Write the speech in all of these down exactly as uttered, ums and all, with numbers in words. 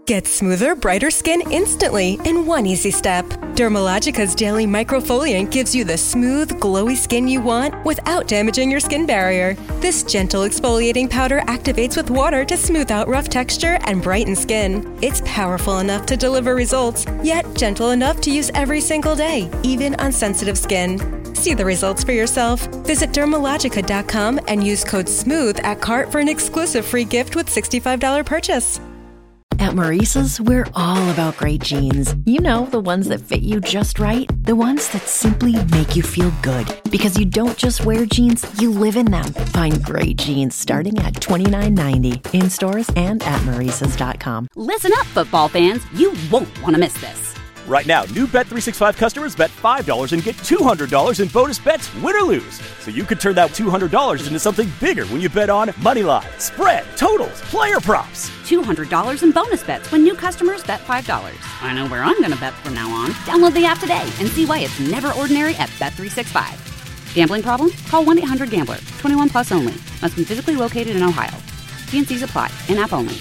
Get smoother, brighter skin instantly in one easy step. Dermalogica's daily microfoliant gives you the smooth, glowy skin you want without damaging your skin barrier. This gentle exfoliating powder activates with water to smooth out rough texture and brighten skin. It's powerful enough to deliver results, yet gentle enough to use every single day, even on sensitive skin. See the results for yourself. Visit dermalogica dot com and use code SMOOTH at cart for an exclusive free gift with sixty-five dollars purchase. At Maurice's, we're all about great jeans. You know, the ones that fit you just right. The ones that simply make you feel good. Because you don't just wear jeans, you live in them. Find great jeans starting at twenty-nine ninety in stores and at maurices dot com. Listen up, football fans. You won't want to miss this. Right now, new Bet three sixty-five customers bet five dollars and get two hundred dollars in bonus bets, win or lose. So you could turn that two hundred dollars into something bigger when you bet on money line, spread, totals, player props. two hundred dollars in bonus bets when new customers bet five dollars. I know where I'm going to bet from now on. Download the app today and see why it's never ordinary at Bet three sixty-five. Gambling problem? Call one eight hundred gambler. twenty-one plus only. Must be physically located in Ohio. T and Cs apply. In-app only.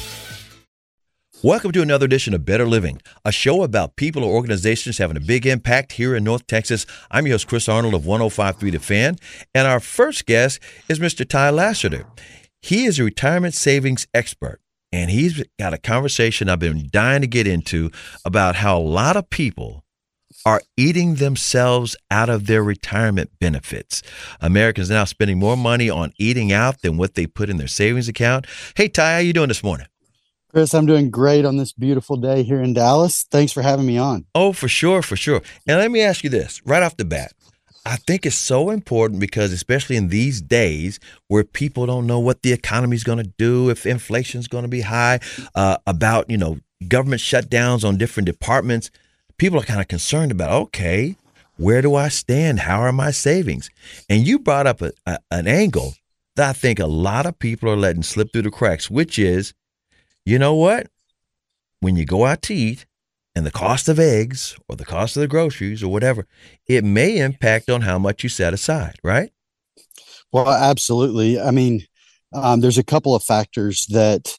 Welcome to another edition of Better Living, a show about people or organizations having a big impact here in North Texas. I'm your host, Chris Arnold of one oh five point three The Fan, and our first guest is Mister Ty Lassiter. He is a retirement savings expert, and he's got a conversation I've been dying to get into about how a lot of people are eating themselves out of their retirement benefits. Americans now spending more money on eating out than what they put in their savings account. Hey, Ty, how you doing this morning? Chris, I'm doing great on this beautiful day here in Dallas. Thanks for having me on. Oh, for sure, for sure. And let me ask you this right off the bat. I think it's so important because especially in these days where people don't know what the economy is going to do, if inflation is going to be high, uh, about, you know, government shutdowns on different departments, people are kind of concerned about, okay, where do I stand? How are my savings? And you brought up a, a, an angle that I think a lot of people are letting slip through the cracks, which is, you know what? When you go out to eat and the cost of eggs or the cost of the groceries or whatever, it may impact on how much you set aside, right? Well, absolutely. I mean, um, there's a couple of factors that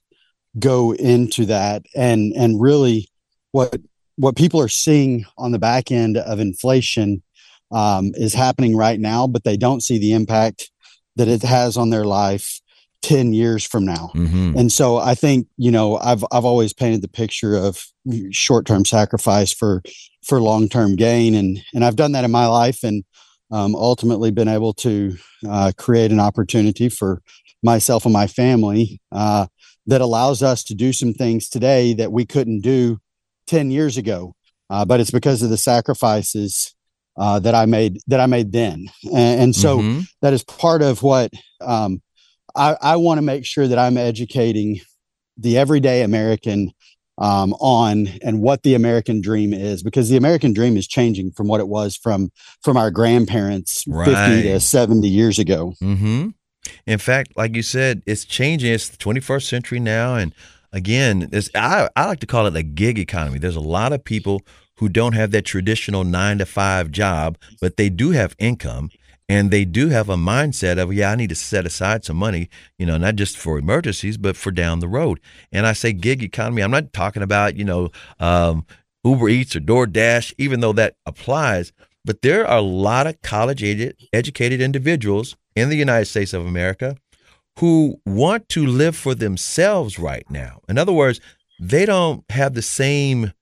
go into that. And and really what what people are seeing on the back end of inflation um, is happening right now, but they don't see the impact that it has on their life ten years from now. Mm-hmm. And so I think, you know, I've, I've always painted the picture of short-term sacrifice for, for long-term gain. And, and I've done that in my life and um, ultimately been able to uh, create an opportunity for myself and my family uh, that allows us to do some things today that we couldn't do ten years ago. Uh, but it's because of the sacrifices uh, that I made, that I made then. And, and so mm-hmm. that is part of what, um, I, I want to make sure that I'm educating the everyday American um, on and what the American dream is, because the American dream is changing from what it was from from our grandparents right. fifty to seventy years ago. Mm-hmm. In fact, like you said, it's changing. It's the twenty-first century now. And again, it's, I, I like to call it a gig economy. There's a lot of people who don't have that traditional nine to five job, but they do have income. And they do have a mindset of, yeah, I need to set aside some money, you know, not just for emergencies, but for down the road. And I say gig economy. I'm not talking about, you know, um, Uber Eats or DoorDash, even though that applies. But there are a lot of college educated individuals in the United States of America who want to live for themselves right now. In other words, they don't have the same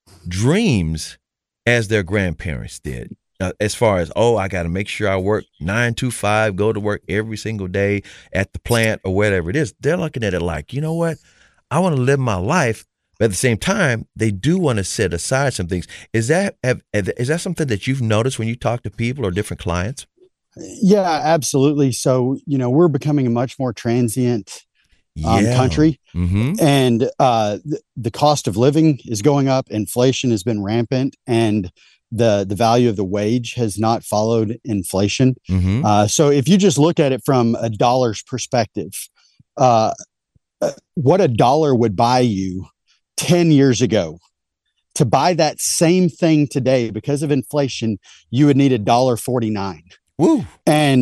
dreams as their grandparents did. Uh, as far as, oh, I got to make sure I work nine to five, go to work every single day at the plant or whatever it is. They're looking at it like, you know what? I want to live my life. But at the same time, they do want to set aside some things. Is that have, is that something that you've noticed when you talk to people or different clients? Yeah, absolutely. So, you know, we're becoming a much more transient um, yeah. country. Mm-hmm. And uh, th- the cost of living is going up. Inflation has been rampant. And the the value of the wage has not followed inflation. Mm-hmm. Uh, so if you just look at it from a dollar's perspective, uh, what a dollar would buy you ten years ago, to buy that same thing today, because of inflation, you would need a dollar forty-nine. Woo. And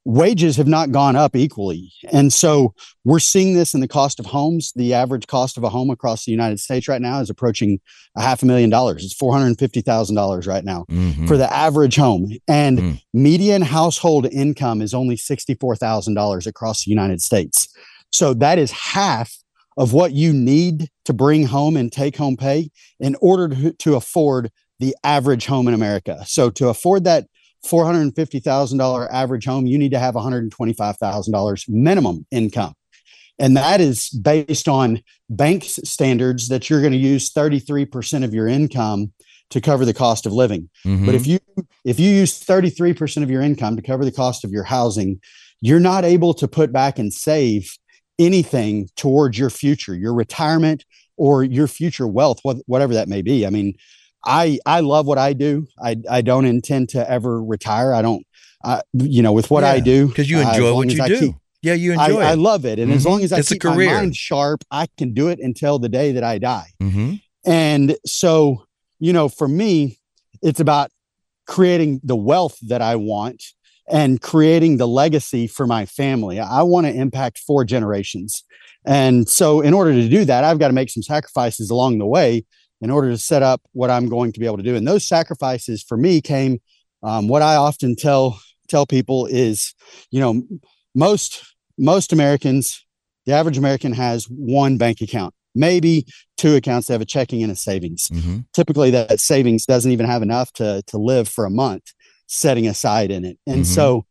wages have not gone up equally. And so we're seeing this in the cost of homes. The average cost of a home across the United States right now is approaching a half a million dollars. It's four hundred fifty thousand dollars right now mm-hmm. for the average home. And mm. median household income is only sixty-four thousand dollars across the United States. So that is half of what you need to bring home and take home pay in order to, to afford the average home in America. So to afford that four hundred fifty thousand dollars average home, you need to have one hundred twenty-five thousand dollars minimum income. And that is based on bank standards that you're going to use thirty-three percent of your income to cover the cost of living. Mm-hmm. But if you if you use thirty-three percent of your income to cover the cost of your housing, you're not able to put back and save anything towards your future, your retirement or your future wealth, whatever that may be. I mean, I, I love what I do. I, I don't intend to ever retire. I don't, uh, you know, with what yeah, I do. Because you enjoy uh, what you do. Keep, yeah, you enjoy I, it. I love it. And mm-hmm. as long as I it's keep my mind sharp, I can do it until the day that I die. Mm-hmm. And so, you know, for me, it's about creating the wealth that I want and creating the legacy for my family. I want to impact four generations. And so in order to do that, I've got to make some sacrifices along the way in order to set up what I'm going to be able to do. And those sacrifices for me came, um, what I often tell, tell people is, you know, most, most Americans, the average American has one bank account, maybe two accounts. They have a checking and a savings. Mm-hmm. Typically that savings doesn't even have enough to, to live for a month, setting aside in it. And mm-hmm. so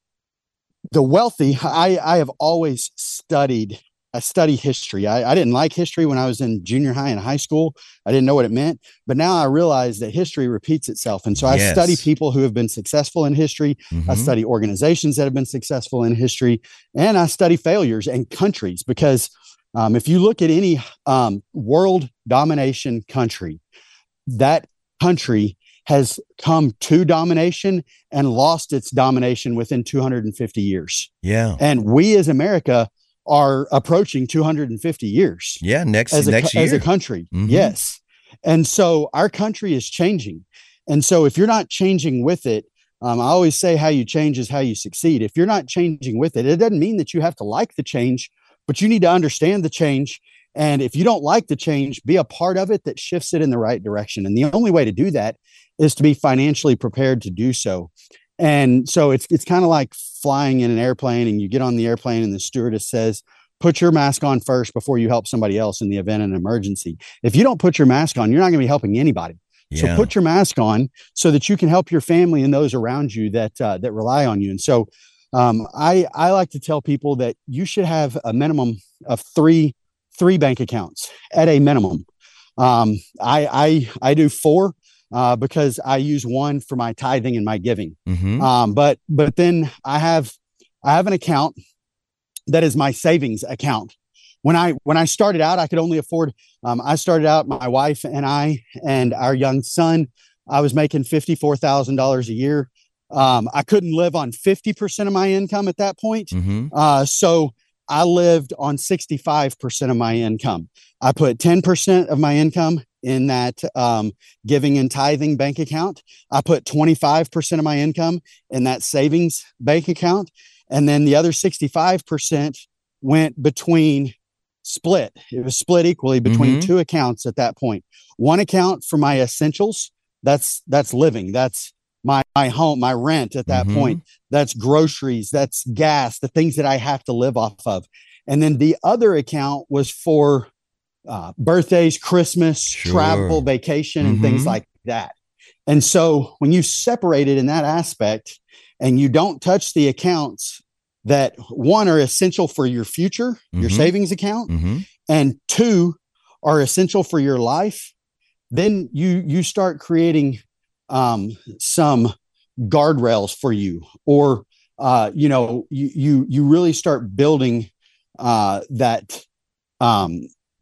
the wealthy, I, I have always studied, I study history. I, I didn't like history when I was in junior high and high school. I didn't know what it meant, but now I realize that history repeats itself. And so I yes. study people who have been successful in history. Mm-hmm. I study organizations that have been successful in history, and I study failures and countries, because um, if you look at any um, world domination country, that country has come to domination and lost its domination within two hundred fifty years. Yeah. And we as America are approaching two hundred fifty years. Yeah. Next, as a, next year. As a country. Mm-hmm. Yes. And so our country is changing. And so if you're not changing with it, um, I always say how you change is how you succeed. If you're not changing with it, it doesn't mean that you have to like the change, but you need to understand the change. And if you don't like the change, be a part of it that shifts it in the right direction. And the only way to do that is to be financially prepared to do so. And so it's it's kind of like flying in an airplane, and you get on the airplane and the stewardess says, put your mask on first before you help somebody else in the event of an emergency. If you don't put your mask on, you're not going to be helping anybody. Yeah. So put your mask on so that you can help your family and those around you that uh, that rely on you. And so um, I I like to tell people that you should have a minimum of three three bank accounts at a minimum. Um, I I I do four. Uh, because I use one for my tithing and my giving. Mm-hmm. Um, but but then I have I have an account that is my savings account. When I when I started out, I could only afford. Um, I started out, my wife and I and our young son. I was making fifty-four thousand dollars a year. Um, I couldn't live on fifty percent of my income at that point. Mm-hmm. Uh, so I lived on sixty-five percent of my income. I put ten percent of my income in that um, giving and tithing bank account. I put twenty-five percent of my income in that savings bank account. And then the other sixty-five percent went between split. It was split equally between mm-hmm. two accounts at that point. One account for my essentials. That's, that's living. That's my, my home, my rent at that mm-hmm. point. That's groceries. That's gas, the things that I have to live off of. And then the other account was for Uh, birthdays, Christmas, sure. travel, vacation, and mm-hmm. things like that. And so when you separate it in that aspect and you don't touch the accounts that, one, are essential for your future, mm-hmm. your savings account, mm-hmm. and two, are essential for your life, then you you start creating um, some guardrails for you, or uh, you know, you you you really start building uh, that um,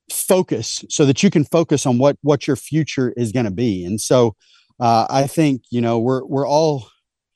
focus so that you can focus on what what your future is going to be. And so uh, I think, you know, we're we're all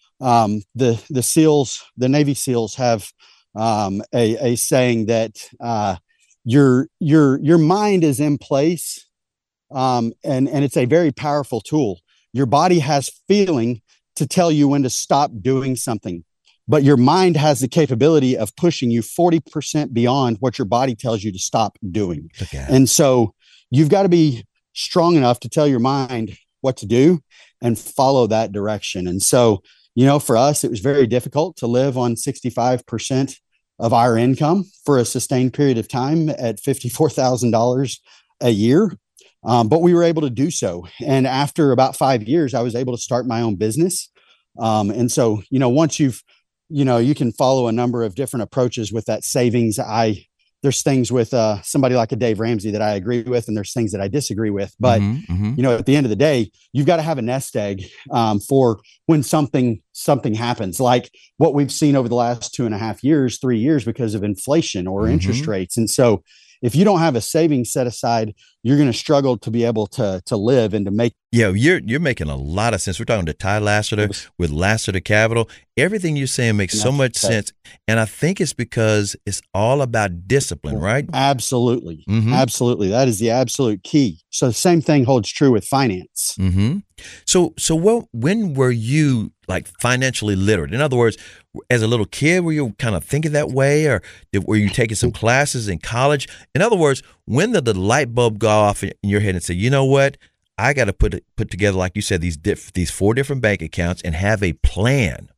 um, the the SEALs, the Navy SEALs have um, a, a saying that uh, your your your mind is in place, um, and and it's a very powerful tool. Your body has feeling to tell you when to stop doing something. but your mind has the capability of pushing you forty percent beyond what your body tells you to stop doing. Okay. And so you've got to be strong enough to tell your mind what to do and follow that direction. And so, you know, for us, it was very difficult to live on sixty-five percent of our income for a sustained period of time at fifty-four thousand dollars a year. Um, but we were able to do so. And after about five years, I was able to start my own business. Um, and so, you know, once you've, you know, you can follow a number of different approaches with that savings. I, there's things with uh, somebody like a Dave Ramsey that I agree with, and there's things that I disagree with. But, Mm-hmm, mm-hmm. you know, at the end of the day, you've got to have a nest egg um, for when something, something happens, like what we've seen over the last two and a half years, three years, because of inflation or Mm-hmm. interest rates. And so if you don't have a savings set aside, you're going to struggle to be able to, to live and to make. Yeah, you're you're making a lot of sense. We're talking to Ty Lassiter with Lassiter Capital. Everything you're saying makes so much sense. And I think it's because it's all about discipline, right? Absolutely. Mm-hmm. Absolutely. That is the absolute key. So the same thing holds true with finance. Mm-hmm. So so what, when were you like financially literate? In other words, as a little kid, were you kind of thinking that way, or did, were you taking some classes in college? In other words, when did the light bulb go off in your head and say, you know what? I got to put it, put together, like you said, these diff, these four different bank accounts and have a plan.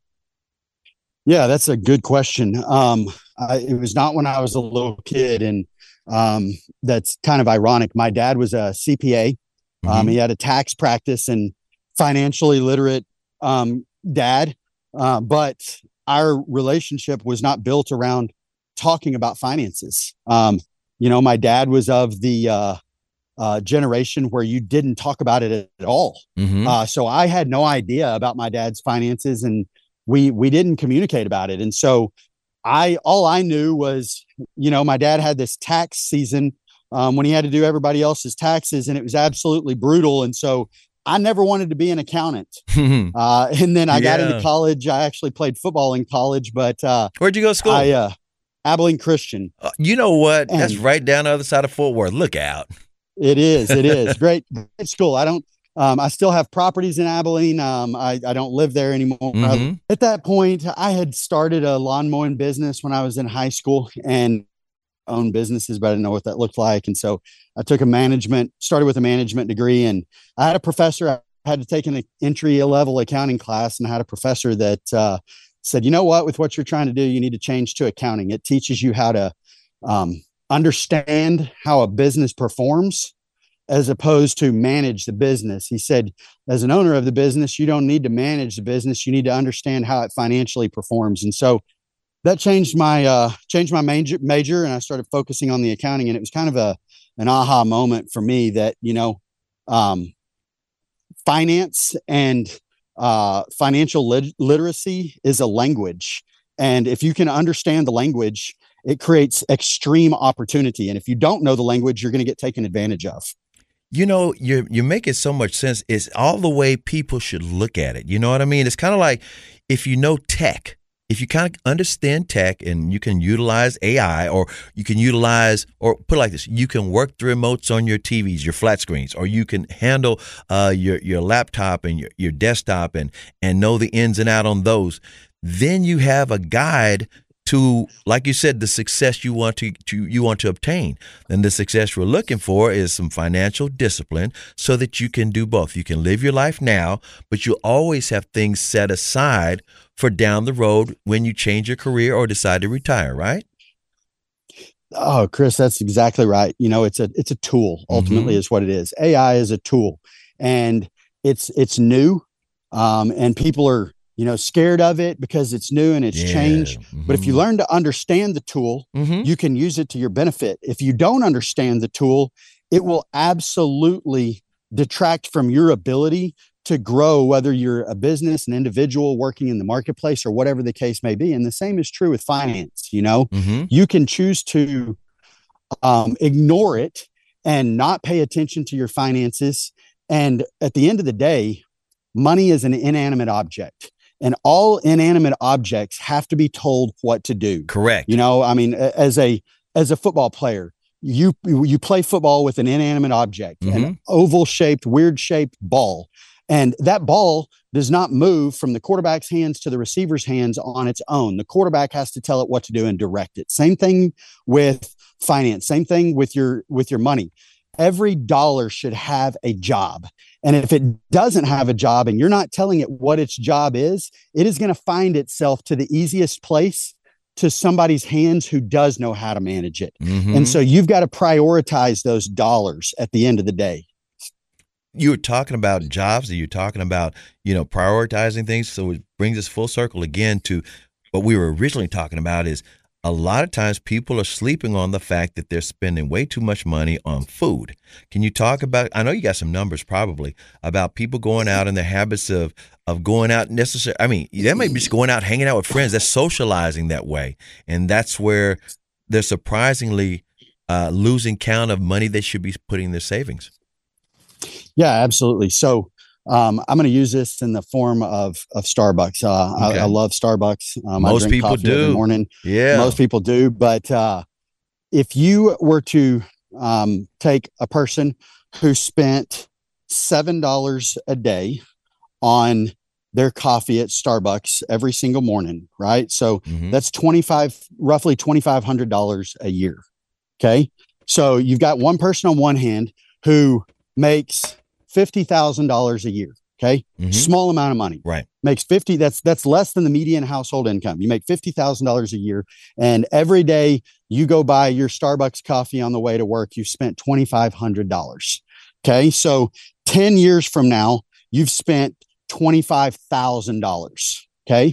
Yeah, that's a good question. Um, I, it was not when I was a little kid, and um, that's kind of ironic. My dad was a C P A. Um, Mm-hmm. He had a tax practice and financially literate um, dad, uh, but our relationship was not built around talking about finances. Um, you know, my dad was of the uh, uh, generation where you didn't talk about it at all. Mm-hmm. Uh, so I had no idea about my dad's finances, and we we didn't communicate about it. And so I all I knew was, you know, my dad had this tax season um, when he had to do everybody else's taxes, and it was absolutely brutal. And so I never wanted to be an accountant. Uh, and then I Yeah. got into college. I actually played football in college, but uh, Where'd you go to school? I uh, Abilene Christian. Uh, you know what? And- That's right down the other side of Fort Worth. Look out. It is. It is great, great school. I don't. Um, I still have properties in Abilene. Um, I, I don't live there anymore. Mhm. At that point, I had started a lawn mowing business when I was in high school and owned businesses, but I didn't know what that looked like. And so I took a management, started with a management degree, and I had a professor. I had to take an entry level accounting class, and I had a professor that uh, said, you know what, with what you're trying to do, you need to change to accounting. It teaches you how to um, understand how a business performs as opposed to manage the business. He said, as an owner of the business, you don't need to manage the business. You need to understand how it financially performs. And so that changed my, uh, changed my major, major. And I started focusing on the accounting, and it was kind of a, an aha moment for me that, you know, um, finance and, uh, financial lit- literacy is a language. And if you can understand the language, it creates extreme opportunity. And if you don't know the language, you're going to get taken advantage of. You know, you're you're making so much sense. It's all the way people should look at it. You know what I mean? It's kind of like if you know tech, if you kind of understand tech and you can utilize A I, or you can utilize, or put it like this, you can work the remotes on your T Vs, your flat screens, or you can handle uh, your your laptop and your, your desktop and and know the ins and out on those. Then you have a guide to, like you said, the success you want to, to you want to obtain. And the success we're looking for is some financial discipline so that you can do both. You can live your life now, but you always have things set aside for down the road when you change your career or decide to retire, right? Oh, Chris, that's exactly right. You know, it's a it's a tool. Ultimately, Mhm. is what it is. A I is a tool, and it's it's new, um, and people are, you know, scared of it because it's new and it's Yeah. changed. But if you Mhm. learn to understand the tool, Mhm. you can use it to your benefit. If you don't understand the tool, it will absolutely detract from your ability to grow, whether you're a business, an individual working in the marketplace, or whatever the case may be. And the same is true with finance. You know, Mhm. you can choose to um, ignore it and not pay attention to your finances. And at the end of the day, money is an inanimate object. And all inanimate objects have to be told what to do. Correct. You know, I mean, a- as a as a football player, you you play football with an inanimate object, Mhm. an oval shaped, weird shaped ball. And that ball does not move from the quarterback's hands to the receiver's hands on its own. The quarterback has to tell it what to do and direct it. Same thing with finance. Same thing with your, with your money. Every dollar should have a job. And if it doesn't have a job and you're not telling it what its job is, it is going to find itself to the easiest place to somebody's hands who does know how to manage it. Mm-hmm. And so you've got to prioritize those dollars at the end of the day. You were talking about jobs, and you're talking about, you know, prioritizing things. So it brings us full circle again to what we were originally talking about is a lot of times people are sleeping on the fact that they're spending way too much money on food. Can you talk about, I know you got some numbers probably about people going out and the habits of, of going out necessarily. I mean, they might be just going out, hanging out with friends. They're socializing that way. And that's where they're surprisingly uh, losing count of money they should be putting in their savings. Yeah, absolutely. So um, I'm going to use this in the form of of Starbucks. Uh, okay. I, I love Starbucks. Um, most I drink people coffee do. Every morning. Yeah, most people do. But uh, if you were to um, take a person who spent seven dollars a day on their coffee at Starbucks every single morning, right? So mm-hmm. that's twenty-five, roughly twenty-five hundred dollars a year. Okay, so you've got one person on one hand who makes fifty thousand dollars a year. Okay. Mm-hmm. Small amount of money, right? Makes fifty. That's, that's less than the median household income. You make fifty thousand dollars a year. And every day you go buy your Starbucks coffee on the way to work, you've spent twenty-five hundred dollars. Okay. So ten years from now, you've spent twenty-five thousand dollars. Okay.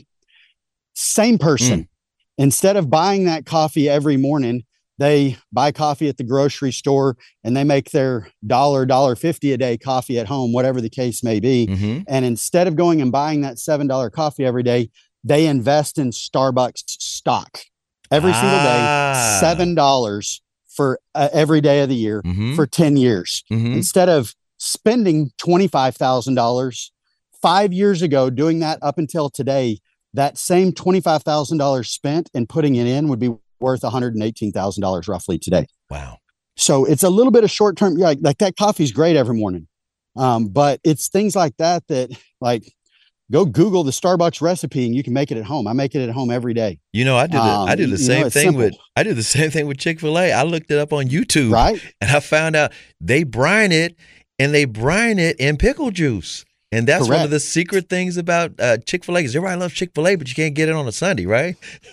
Same person, mm. instead of buying that coffee every morning, they buy coffee at the grocery store and they make their dollar, dollar fifty a day coffee at home, whatever the case may be. Mm-hmm. And instead of going and buying that seven dollar coffee every day, they invest in Starbucks stock every ah. single day, seven dollars for uh, every day of the year mm-hmm. for ten years. Mm-hmm. Instead of spending twenty-five thousand dollars five years ago, doing that up until today, that same twenty-five thousand dollars spent and putting it in would be worth one hundred eighteen thousand dollars roughly today. Wow. So it's a little bit of short term. Like, like that coffee's great every morning. Um, but it's things like that, that like go Google the Starbucks recipe and you can make it at home. I make it at home every day. You know, I did, the, um, I did the same know, thing simple. with, I did the same thing with Chick-fil-A. I looked it up on YouTube, right? And I found out they brine it and they brine it in pickle juice. And that's Correct. One of the secret things about uh, Chick-fil-A is everybody loves Chick-fil-A, but you can't get it on a Sunday, right?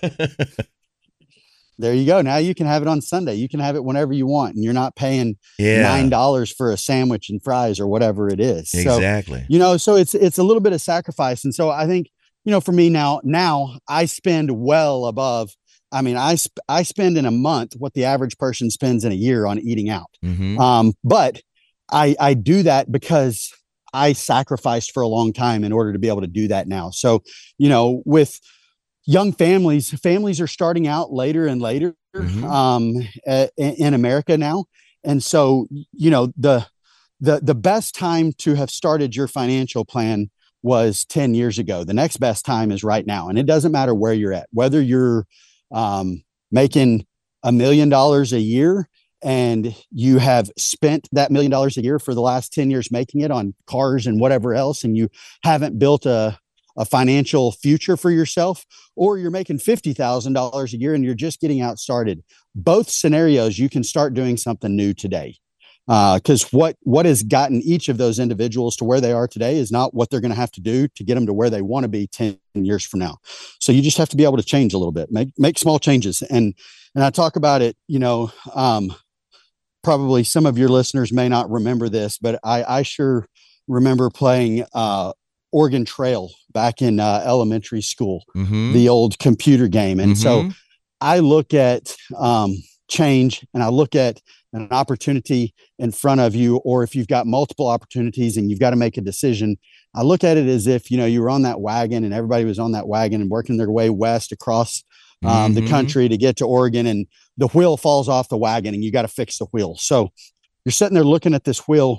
There you go. Now you can have it on Sunday. You can have it whenever you want, and you're not paying yeah. nine dollars for a sandwich and fries or whatever it is. Exactly. So, you know, so it's it's a little bit of sacrifice, and so I think, you know, for me now, now I spend well above. I mean, I sp- I spend in a month what the average person spends in a year on eating out. Mm-hmm. Um, but I I do that because I sacrificed for a long time in order to be able to do that now. So, you know, with young families, families are starting out later and later mm-hmm. um, uh, in America now. And so, you know, the, the, the best time to have started your financial plan was ten years ago. The next best time is right now. And it doesn't matter where you're at, whether you're um, making a million dollars a year and you have spent that million dollars a year for the last ten years making it on cars and whatever else, and you haven't built a a financial future for yourself, or you're making fifty thousand dollars a year and you're just getting out started. Both scenarios, you can start doing something new today. Because uh, what, what has gotten each of those individuals to where they are today is not what they're going to have to do to get them to where they want to be ten years from now. So you just have to be able to change a little bit, make, make small changes. And, and I talk about it, you know, um, probably some of your listeners may not remember this, but I, I sure remember playing, uh, Oregon Trail back in uh, elementary school, mm-hmm. the old computer game. And mm-hmm. so I look at um, change and I look at an opportunity in front of you, or if you've got multiple opportunities and you've got to make a decision, I look at it as if, you know, you were on that wagon and everybody was on that wagon and working their way west across um, mm-hmm. the country to get to Oregon, and the wheel falls off the wagon and you got to fix the wheel. So you're sitting there looking at this wheel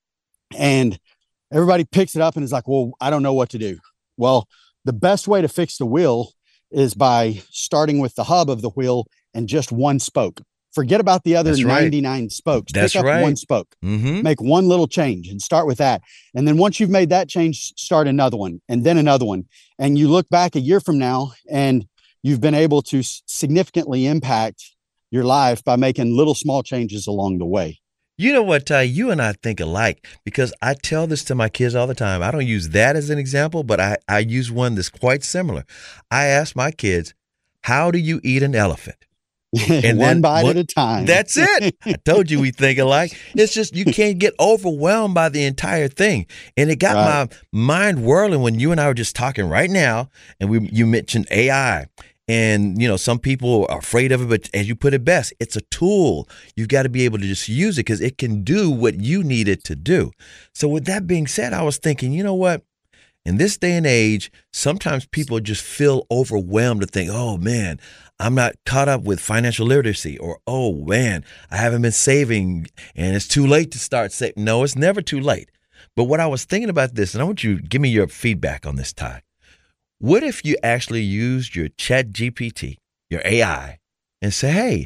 and everybody picks it up and is like, well, I don't know what to do. Well, the best way to fix the wheel is by starting with the hub of the wheel and just one spoke. Forget about the other That's right. ninety-nine spokes. That's Pick up right. one spoke. Mm-hmm. Make one little change and start with that. And then once you've made that change, start another one and then another one. And you look back a year from now and you've been able to significantly impact your life by making little small changes along the way. You know what, Ty? You and I think alike, because I tell this to my kids all the time. I don't use that as an example, but I, I use one that's quite similar. I ask my kids, how do you eat an elephant? And one bite one, at a time. That's it. I told you we think alike. It's just you can't get overwhelmed by the entire thing. And it got right. my mind whirling when you and I were just talking right now, and we you mentioned A I. And, you know, some people are afraid of it, but as you put it best, it's a tool. You've got to be able to just use it because it can do what you need it to do. So with that being said, I was thinking, you know what? In this day and age, sometimes people just feel overwhelmed to think, oh, man, I'm not caught up with financial literacy, or, oh, man, I haven't been saving and it's too late to start saving. No, it's never too late. But what I was thinking about this, and I want you to give me your feedback on this, Ty. What if you actually used your Chat G P T, your A I, and say, hey,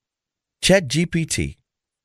Chat G P T,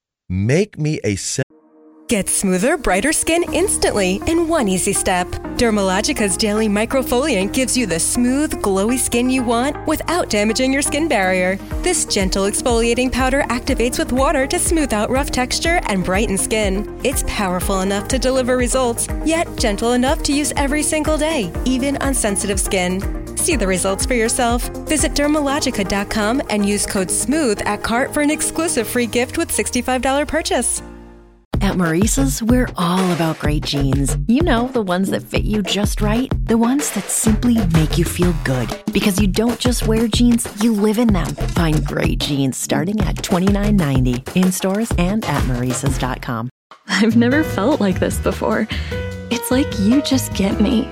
make me a simple. Get smoother, brighter skin instantly in one easy step. Dermalogica's Daily Microfoliant gives you the smooth, glowy skin you want without damaging your skin barrier. This gentle exfoliating powder activates with water to smooth out rough texture and brighten skin. It's powerful enough to deliver results, yet gentle enough to use every single day, even on sensitive skin. See the results for yourself. Visit Dermalogica dot com and use code SMOOTH at cart for an exclusive free gift with sixty-five dollars purchase. At Maurice's, we're all about great jeans. You know, the ones that fit you just right. The ones that simply make you feel good. Because you don't just wear jeans, you live in them. Find great jeans starting at twenty-nine ninety in stores and at Maurice's dot com. I've never felt like this before. It's like you just get me.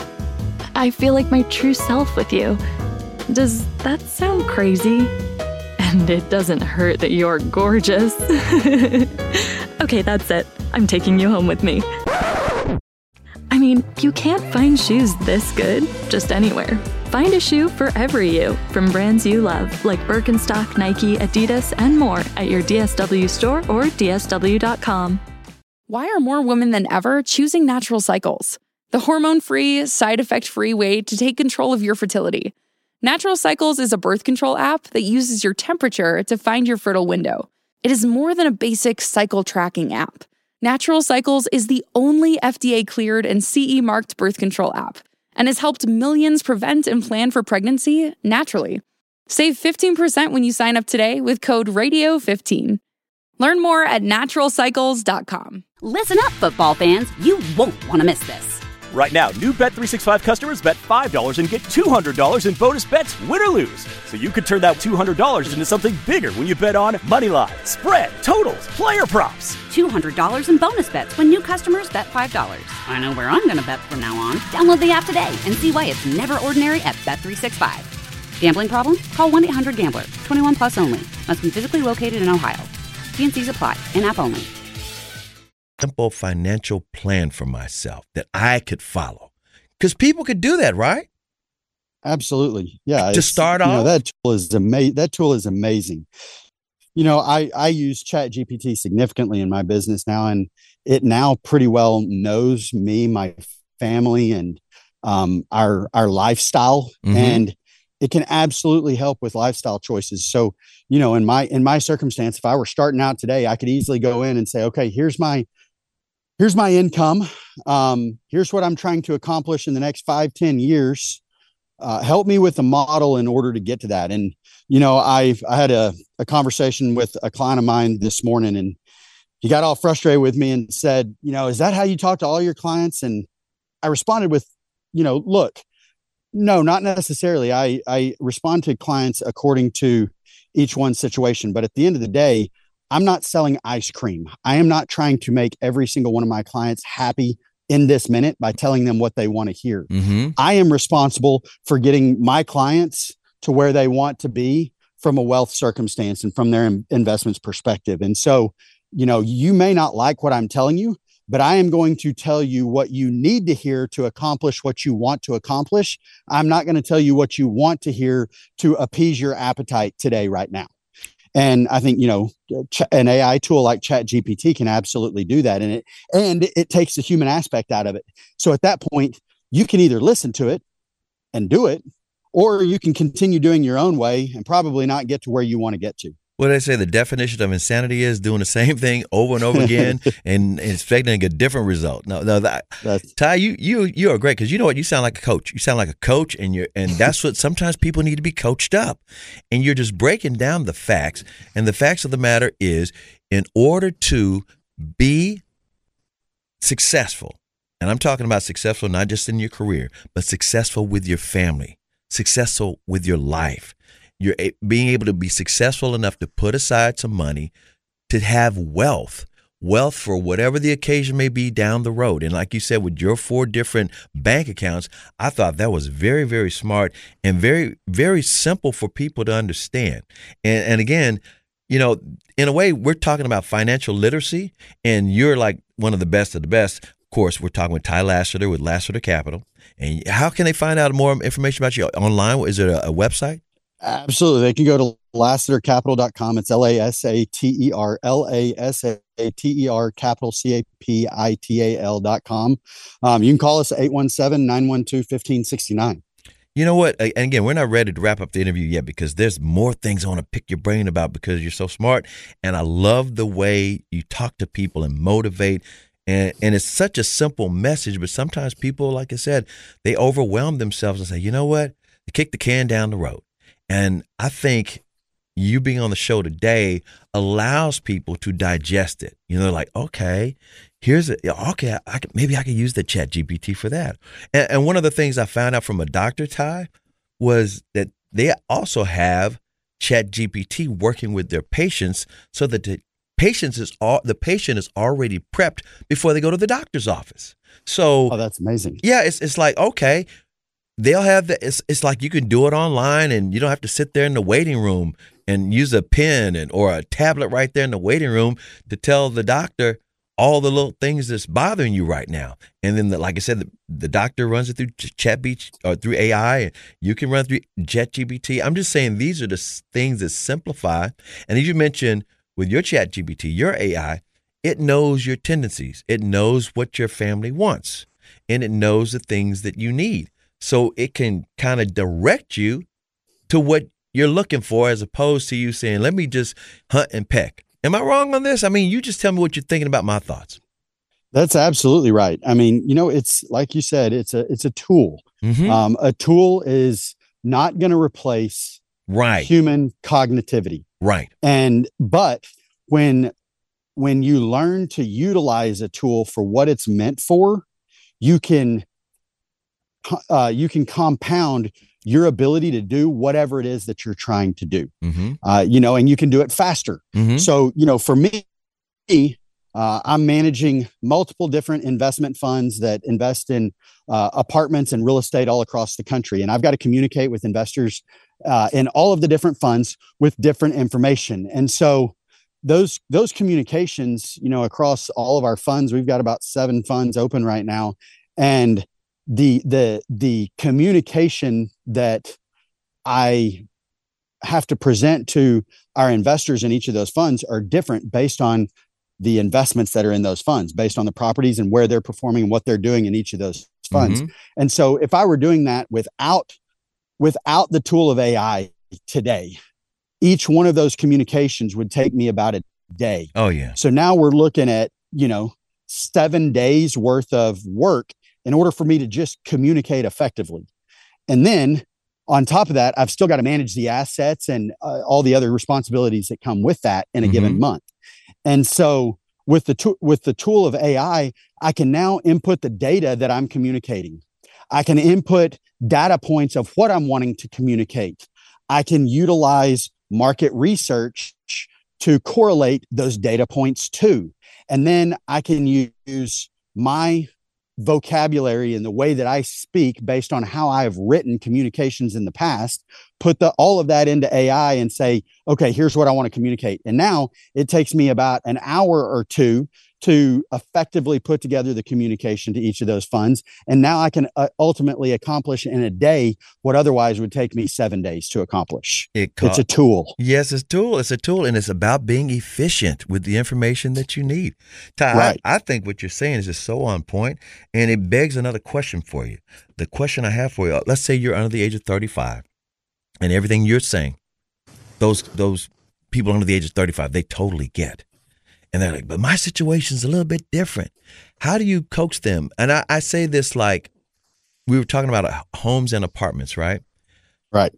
I feel like my true self with you. Does that sound crazy? And it doesn't hurt that you're gorgeous. Okay, that's it. I'm taking you home with me. I mean, you can't find shoes this good just anywhere. Find a shoe for every you from brands you love, like Birkenstock, Nike, Adidas, and more at your D S W store or D S W dot com. Why are more women than ever choosing Natural Cycles? The hormone-free, side-effect-free way to take control of your fertility. Natural Cycles is a birth control app that uses your temperature to find your fertile window. It is more than a basic cycle tracking app. Natural Cycles is the only F D A-cleared and C E-marked birth control app and has helped millions prevent and plan for pregnancy naturally. Save fifteen percent when you sign up today with code radio fifteen. Learn more at natural cycles dot com. Listen up, football fans. You won't want to miss this. Right now, new Bet three sixty-five customers bet five dollars and get two hundred dollars in bonus bets, win or lose. So you could turn that two hundred dollars into something bigger when you bet on Moneyline, spread, totals, player props. two hundred dollars in bonus bets when new customers bet five dollars. I know where I'm going to bet from now on. Download the app today and see why it's never ordinary at Bet three sixty-five. Gambling problem? Call one eight hundred gambler. twenty-one plus only. Must be physically located in Ohio. T and C's apply. In-app only. Simple financial plan for myself that I could follow, because people could do that, right? Absolutely, yeah. To start off, you know, that tool is amazing. That tool is amazing. You know, I I use Chat G P T significantly in my business now, and it now pretty well knows me, my family, and um, our our lifestyle, mm-hmm. and it can absolutely help with lifestyle choices. So, you know, in my in my circumstance, if I were starting out today, I could easily go in and say, okay, here's my Here's my income. Um, here's what I'm trying to accomplish in the next five, ten years. Uh, help me with the model in order to get to that. And, you know, I've, I had a, a conversation with a client of mine this morning, and he got all frustrated with me and said, you know, is that how you talk to all your clients? And I responded with, you know, look, no, not necessarily. I, I respond to clients according to each one's situation. But at the end of the day, I'm not selling ice cream. I am not trying to make every single one of my clients happy in this minute by telling them what they want to hear. Mm-hmm. I am responsible for getting my clients to where they want to be from a wealth circumstance and from their in- investments perspective. And so, you know, you may not like what I'm telling you, but I am going to tell you what you need to hear to accomplish what you want to accomplish. I'm not going to tell you what you want to hear to appease your appetite today, right now. And I think, you know, an A I tool like ChatGPT can absolutely do that. And it, and it takes the human aspect out of it. So at that point, you can either listen to it and do it, or you can continue doing your own way and probably not get to where you want to get to. What do they say? The definition of insanity is doing the same thing over and over again and, and expecting a different result. No, no, that, Ty, you you you are great because you know what? You sound like a coach. You sound like a coach, and you're and that's what sometimes people need to be coached up. And you're just breaking down the facts. And the facts of the matter is, in order to be successful, and I'm talking about successful not just in your career, but successful with your family, successful with your life. You're a, being able to be successful enough to put aside some money to have wealth, wealth for whatever the occasion may be down the road. And like you said, with your four different bank accounts, I thought that was very, very smart and very, very simple for people to understand. And, and again, you know, in a way, we're talking about financial literacy, and you're like one of the best of the best. Of course, we're talking with Ty Lassiter with Lassiter Capital. And how can they find out more information about you online? Is it a, a website? Absolutely. They can go to lassiter capital dot com. It's L A S A T E R L A S A T E R capital C A P I T A L dot com. Um, you can call us at eight one seven, nine one two, one five six nine. You know what? And again, we're not ready to wrap up the interview yet because there's more things I want to pick your brain about because you're so smart. And I love the way you talk to people and motivate. And, and it's such a simple message, but sometimes people, like I said, they overwhelm themselves and say, you know what? They kick the can down the road. And I think you being on the show today allows people to digest it. You know, like, okay, here's it. Okay, I, I could, maybe I could use the ChatGPT for that. And, and one of the things I found out from a doctor, Ty, was that they also have ChatGPT working with their patients so that the patients is all the patient is already prepped before they go to the doctor's office. So, oh, that's amazing. Yeah, it's it's like, okay. They'll have the, it's, it's like you can do it online and you don't have to sit there in the waiting room and use a pen and or a tablet right there in the waiting room to tell the doctor all the little things that's bothering you right now. And then, the, like I said, the, the doctor runs it through ChatGPT or through A I, and you can run through ChatGPT. I'm just saying these are the things that simplify. And as you mentioned with your ChatGPT, your A I, it knows your tendencies. It knows what your family wants, and it knows the things that you need. So it can kind of direct you to what you're looking for as opposed to you saying, let me just hunt and peck. Am I wrong on this? I mean, you just tell me what you're thinking about my thoughts. That's absolutely right. I mean, you know, it's like you said, it's a it's a tool. Mm-hmm. Um, a tool is not going to replace right. human cognitivity. Right. And but when when you learn to utilize a tool for what it's meant for, you can Uh, you can compound your ability to do whatever it is that you're trying to do, mm-hmm. uh, you know, and you can do it faster. Mm-hmm. So, you know, for me, uh, I'm managing multiple different investment funds that invest in uh, apartments and real estate all across the country. And I've got to communicate with investors uh, in all of the different funds with different information. And so those, those communications, you know, across all of our funds, we've got about seven funds open right now. And the the the communication that I have to present to our investors in each of those funds are different based on the investments that are in those funds, based on the properties and where they're performing and what they're doing in each of those funds. Mm-hmm. And so if I were doing that without without the tool of A I today, each one of those communications would take me about a day. Oh yeah. So now we're looking at, you know, seven days worth of work in order for me to just communicate effectively. And then on top of that, I've still got to manage the assets and uh, all the other responsibilities that come with that in a mm-hmm. given month. And so with the, to- with the tool of A I, I can now input the data that I'm communicating. I can input data points of what I'm wanting to communicate. I can utilize market research to correlate those data points too. And then I can use my vocabulary and the way that I speak based on how I've written communications in the past, put the all of that into A I and say, okay, here's what I want to communicate. And now it takes me about an hour or two to effectively put together the communication to each of those funds. And now I can uh, ultimately accomplish in a day what otherwise would take me seven days to accomplish. It co- it's a tool. Yes, it's a tool. It's a tool, and it's about being efficient with the information that you need. Ty, Right. I, I think what you're saying is just so on point, and it begs another question for you. The question I have for you, let's say you're under the age of thirty-five, and everything you're saying, those those people under the age of thirty-five, they totally get. And they're like, but my situation's a little bit different. How do you coach them? And I, I say this like, we were talking about uh, homes and apartments, right? Right.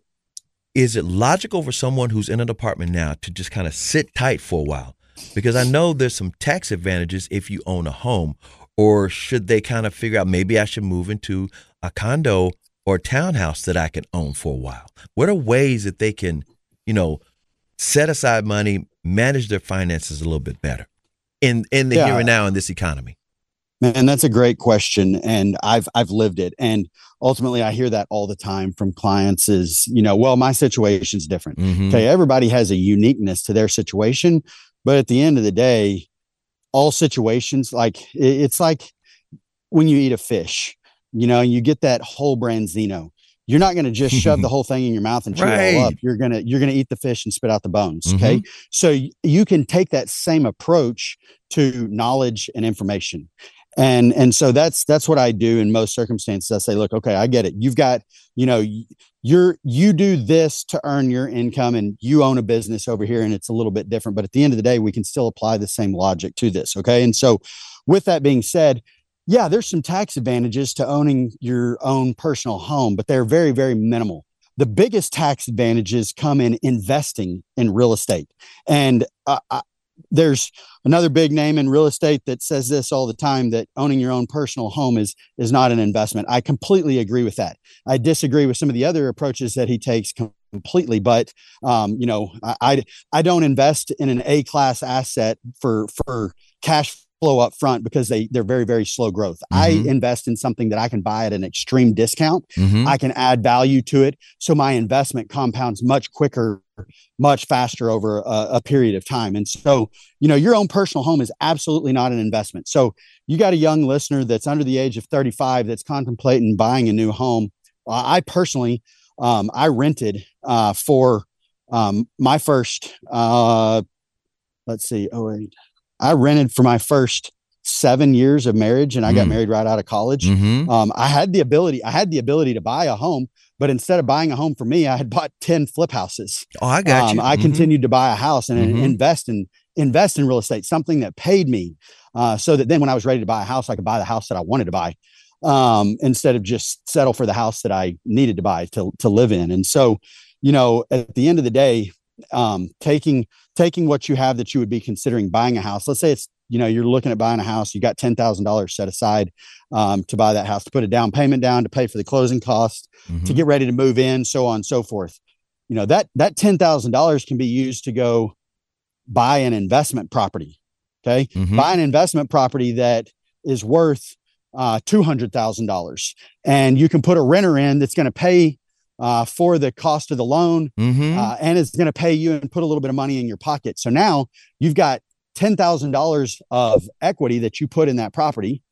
Is it logical for someone who's in an apartment now to just kind of sit tight for a while? Because I know there's some tax advantages if you own a home. Or should they kind of figure out maybe I should move into a condo or townhouse that I can own for a while? What are ways that they can, you know, set aside money, manage their finances a little bit better in, in the Yeah. here and now in this economy? Man, that's a great question. And I've, I've lived it. And ultimately I hear that all the time from clients is, you know, well, my situation's different. Mm-hmm. Okay. Everybody has a uniqueness to their situation, but at the end of the day, all situations, like it- it's like when you eat a fish, you know, you get that whole branzino. You're not going to just shove the whole thing in your mouth and chew it all Right. up. You're going to, you're going to eat the fish and spit out the bones. Mhm. Okay. So y- you can take that same approach to knowledge and information. And, and so that's, that's what I do in most circumstances. I say, look, okay, I get it. You've got, you know, y- you're, you do this to earn your income and you own a business over here and it's a little bit different, but at the end of the day, we can still apply the same logic to this. Okay. And so with that being said, yeah, there's some tax advantages to owning your own personal home, but they're very, very minimal. The biggest tax advantages come in investing in real estate. And uh, I, there's another big name in real estate that says this all the time, that owning your own personal home is, is not an investment. I completely agree with that. I disagree with some of the other approaches that he takes completely, but um, you know, I, I, I don't invest in an A-class asset for, for cash flow up front because they, they're very, very slow growth. Mm-hmm. I invest in something that I can buy at an extreme discount. Mm-hmm. I can add value to it. So my investment compounds much quicker, much faster over a, a period of time. And so, you know, your own personal home is absolutely not an investment. So you got a young listener that's under the age of thirty-five that's contemplating buying a new home. Uh, I personally, um, I rented uh, for um, my first, uh, let's see, oh, wait. I rented for my first seven years of marriage, and I got Mm. married right out of college. Mm-hmm. Um, I had the ability, I had the ability to buy a home, but instead of buying a home for me, I had bought ten flip houses. Oh, I got Um, you. I Mhm. continued to buy a house and Mhm. invest in invest in real estate, something that paid me, uh, so that then when I was ready to buy a house, I could buy the house that I wanted to buy, um, instead of just settle for the house that I needed to buy to to live in. And so, you know, at the end of the day, um, taking taking what you have that you would be considering buying a house. Let's say it's, you know, you're looking at buying a house, you got ten thousand dollars set aside um, to buy that house, to put a down payment down, to pay for the closing costs, Mhm. to get ready to move in, so on and so forth. You know, that, that ten thousand dollars can be used to go buy an investment property. Okay. Mhm. Buy an investment property that is worth uh, two hundred thousand dollars, and you can put a renter in that's going to pay uh, for the cost of the loan, Mhm. uh, and it's going to pay you and put a little bit of money in your pocket. So now you've got ten thousand dollars of equity that you put in that property,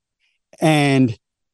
and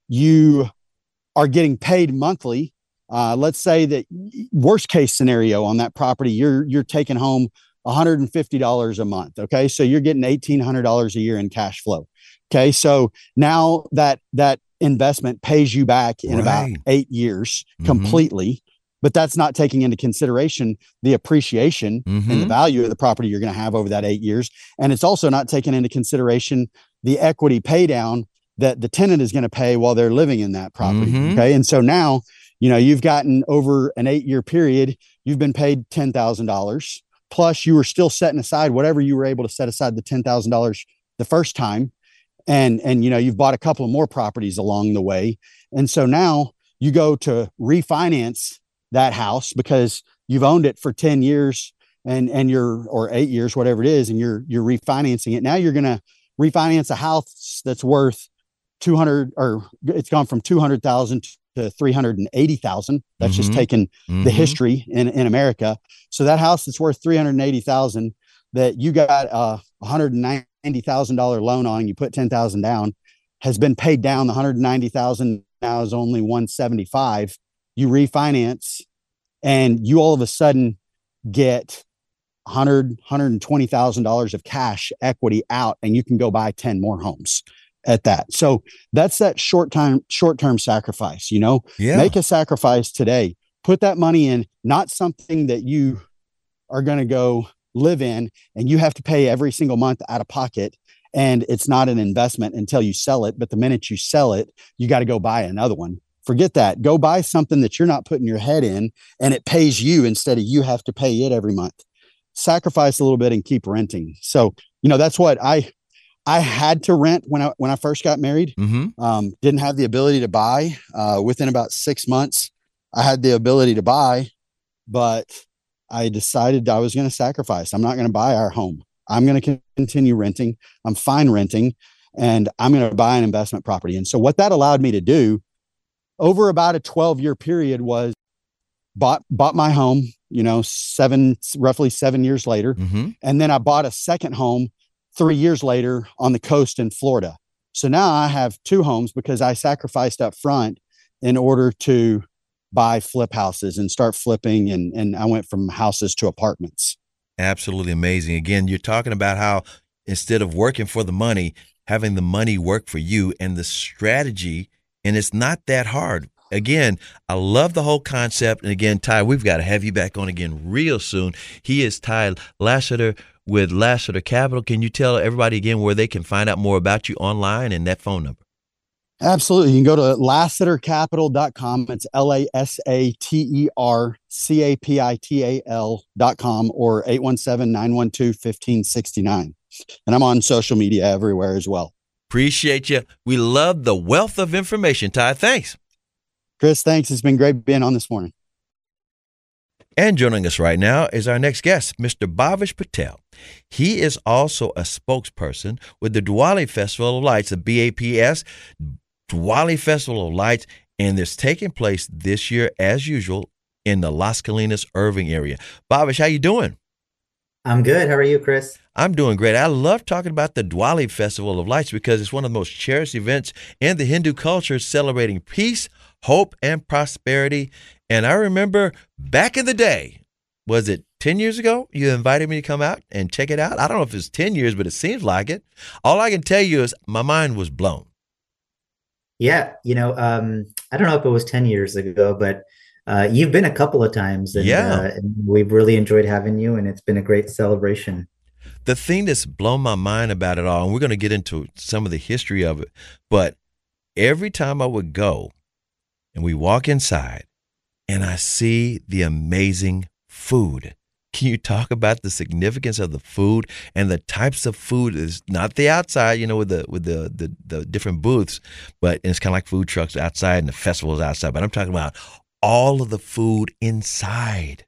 you are getting paid monthly. Uh, let's say that worst case scenario on that property, you're, you're taking home one hundred fifty dollars a month. Okay. So you're getting eighteen hundred dollars a year in cash flow. Okay. So now that, that investment pays you back in about Right. eight years Mhm. completely, but that's not taking into consideration the appreciation and the Mhm. value of the property you're going to have over that eight years. And it's also not taking into consideration the equity pay down that the tenant is going to pay while they're living in that property. Mhm. Okay. And so now, you know, you've gotten over an eight year period, you've been paid ten thousand dollars, plus you were still setting aside whatever you were able to set aside the ten thousand dollars the first time. And, and, you know, you've bought a couple of more properties along the way. And so now you go to refinance that house because you've owned it for ten years and, and you're, or eight years, whatever it is, and you're, you're refinancing it. Now you're going to refinance a house that's worth two hundred, or it's gone from two hundred thousand to three hundred eighty thousand. That's just Mhm. taken the Mhm. history in, in America. So that house that's worth three hundred eighty thousand that you got uh, one hundred ninety ninety thousand dollars loan on, you put ten thousand down, has been paid down. The one hundred ninety thousand now is only one seventy-five. You refinance and you all of a sudden get one hundred, one hundred twenty thousand dollars of cash equity out, and you can go buy ten more homes at that. So that's that short time, short-term sacrifice, you know, Yeah. Make a sacrifice today, put that money in, not something that you are going to go live in and you have to pay every single month out of pocket. And it's not an investment until you sell it. But the minute you sell it, you got to go buy another one. Forget that. Go buy something that you're not putting your head in and it pays you instead of you have to pay it every month. Sacrifice a little bit and keep renting. So, you know, that's what I, I had to rent when I, when I first got married. Mm-hmm. Um, didn't have the ability to buy. Uh, within about six months, I had the ability to buy, but I decided I was going to sacrifice. I'm not going to buy our home. I'm going to continue renting. I'm fine renting, and I'm going to buy an investment property. And so what that allowed me to do over about a twelve year period was bought, bought my home, you know, seven, roughly seven years later. Mm-hmm. And then I bought a second home three years later on the coast in Florida. So now I have two homes because I sacrificed up front in order to buy flip houses and start flipping. And, and I went from houses to apartments. Absolutely amazing. Again, you're talking about how instead of working for the money, having the money work for you and the strategy, and it's not that hard. Again, I love the whole concept. And again, Ty, we've got to have you back on again real soon. He is Ty Lassiter with Lassiter Capital. Can you tell everybody again where they can find out more about you online and that phone number? Absolutely. You can go to lassiter capital dot com. It's L A S A T E R C A P I T A L dot com or eight one seven, nine one two, one five six nine. And I'm on social media everywhere as well. Appreciate you. We love the wealth of information, Ty. Thanks. Chris, thanks. It's been great being on this morning. And joining us right now is our next guest, Mister Bhavish Patel. He is also a spokesperson with the Diwali Festival of Lights, the B A P S, Diwali Festival of Lights, and it's taking place this year, as usual, in the Las Colinas, Irving area. Bhavish, how you doing? I'm good. How are you, Chris? I'm doing great. I love talking about the Diwali Festival of Lights because it's one of the most cherished events in the Hindu culture, celebrating peace, hope, and prosperity. And I remember back in the day, was it ten years ago, you invited me to come out and check it out? I don't know if it's ten years, but it seems like it. All I can tell you is my mind was blown. Yeah. You know, um, I don't know if it was ten years ago, but uh, you've been a couple of times. And, Yeah. uh, and we've really enjoyed having you, and it's been a great celebration. The thing that's blown my mind about it all, and we're going to get into some of the history of it, but every time I would go and we walk inside and I see the amazing food. Can you talk about the significance of the food and the types of food? Is not the outside, you know, with the with the the, the different booths, but it's kind of like food trucks outside and the festivals outside. But I'm talking about all of the food inside.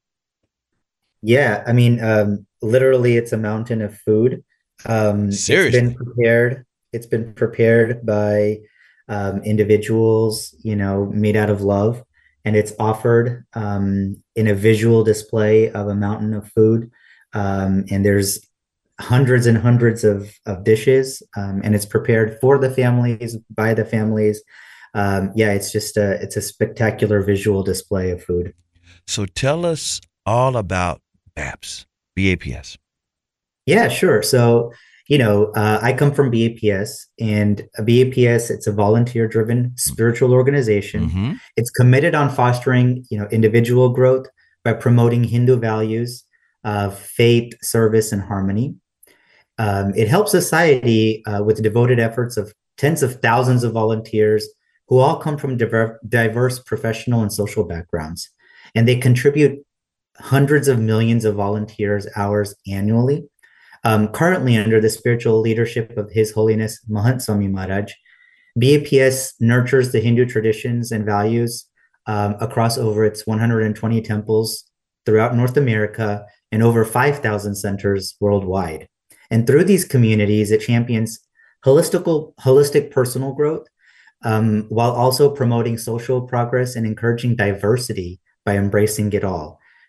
Yeah. I mean, um, literally, it's a mountain of food. Um, Seriously. It's been prepared. It's been prepared by um, individuals, you know, made out of love. And it's offered um, in a visual display of a mountain of food. Um, and there's hundreds and hundreds of, of dishes. Um, and it's prepared for the families, by the families. Um, yeah, it's just a, it's a spectacular visual display of food. So tell us all about B A P S, B A P S. Yeah, sure. So, you know, uh, I come from B A P S, and a B A P S, it's a volunteer-driven spiritual organization. Mm-hmm. It's committed on fostering, you know, individual growth by promoting Hindu values of faith, service, and harmony. Um, it helps society uh, with the devoted efforts of tens of thousands of volunteers who all come from diver- diverse professional and social backgrounds. And they contribute hundreds of millions of volunteers' hours annually. Um, currently, under the spiritual leadership of His Holiness Mahant Swami Maharaj, B A P S nurtures the Hindu traditions and values um, across over its one hundred twenty temples throughout North America and over five thousand centers worldwide. And through these communities, it champions holistical, holistic personal growth um, while also promoting social progress and encouraging diversity by embracing it all.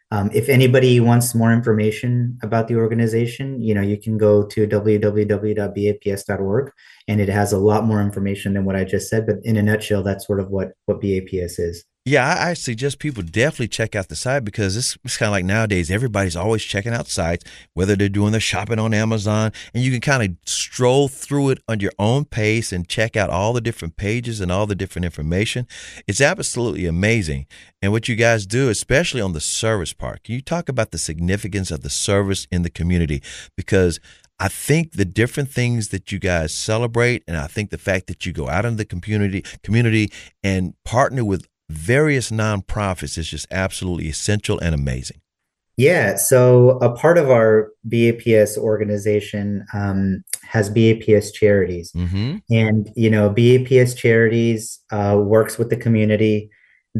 Um, if anybody wants more information about the organization, you know, you can go to w w w dot b a p s dot org, and it has a lot more information than what I just said. But in a nutshell, that's sort of what, what B A P S is. Yeah, I, I suggest people definitely check out the site because it's, it's kind of like nowadays, everybody's always checking out sites, whether they're doing their shopping on Amazon, and you can kind of stroll through it on your own pace and check out all the different pages and all the different information. It's absolutely amazing. And what you guys do, especially on the service part, can you talk about the significance of the service in the community? Because I think the different things that you guys celebrate, and I think the fact that you go out into the community, community and partner with various nonprofits is just absolutely essential and amazing. Yeah, so a part of our B A P S organization um, has B A P S Charities. Mm-hmm. And, you know, B A P S Charities uh, works with the community.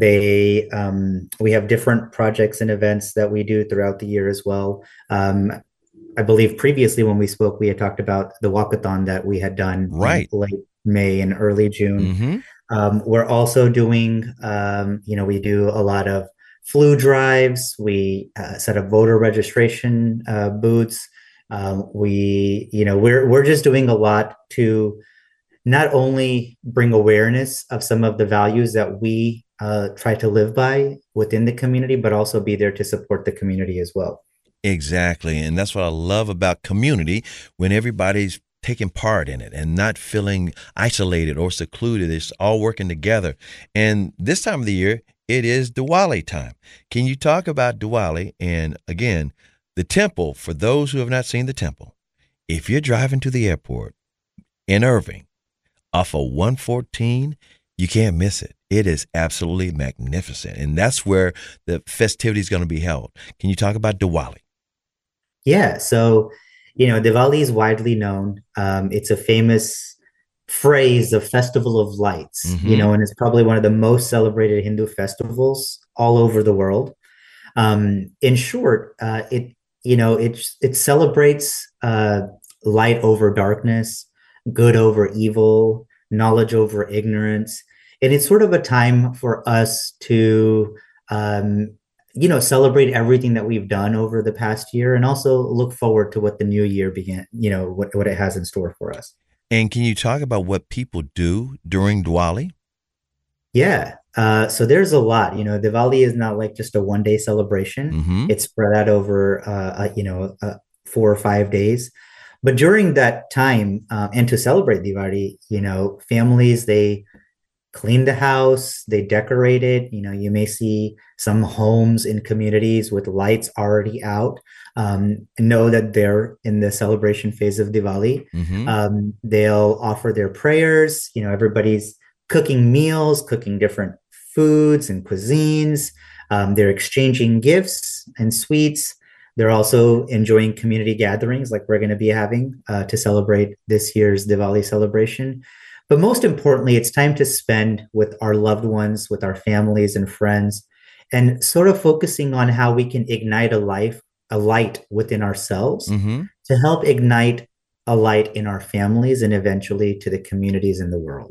They, um, we have different projects and events that we do throughout the year as well. Um, I believe previously when we spoke, we had talked about the walkathon that we had done right. in late May and early June. Mm-hmm. Um, we're also doing, um, you know, we do a lot of flu drives. We uh, set up voter registration uh, booths. Um, we, you know, we're we're just doing a lot to not only bring awareness of some of the values that we uh, try to live by within the community, but also be there to support the community as well. Exactly, and that's what I love about community, when everybody's taking part in it and not feeling isolated or secluded. It's all working together. And this time of the year, it is Diwali time. Can you talk about Diwali? And again, the temple, for those who have not seen the temple, if you're driving to the airport in Irving off of one fourteen, you can't miss it. It is absolutely magnificent. And that's where the festivity is going to be held. Can you talk about Diwali? Yeah, so you know, Diwali is widely known. Um, it's a famous phrase, the Festival of Lights, mm-hmm. you know, and it's probably one of the most celebrated Hindu festivals all over the world. Um, in short, uh, it, you know, it, it celebrates uh, light over darkness, good over evil, knowledge over ignorance. And it's sort of a time for us to, um, you know, celebrate everything that we've done over the past year and also look forward to what the new year began, you know, what, what it has in store for us. And can you talk about what people do during Diwali? Yeah. Uh, so there's a lot, you know, Diwali is not like just a one day celebration. Mm-hmm. It's spread out over, uh, uh, you know, uh, four or five days. But during that time uh, and to celebrate Diwali, you know, families, they clean the house, they decorate it. You know, you may see some homes in communities with lights already out. Um, know that they're in the celebration phase of Diwali. Mm-hmm. Um, they'll offer their prayers. You know, everybody's cooking meals, cooking different foods and cuisines. Um, they're exchanging gifts and sweets. They're also enjoying community gatherings like we're going to be having uh, to celebrate this year's Diwali celebration. But most importantly, it's time to spend with our loved ones, with our families and friends, and sort of focusing on how we can ignite a life, a light within ourselves mm-hmm. to help ignite a light in our families and eventually to the communities in the world.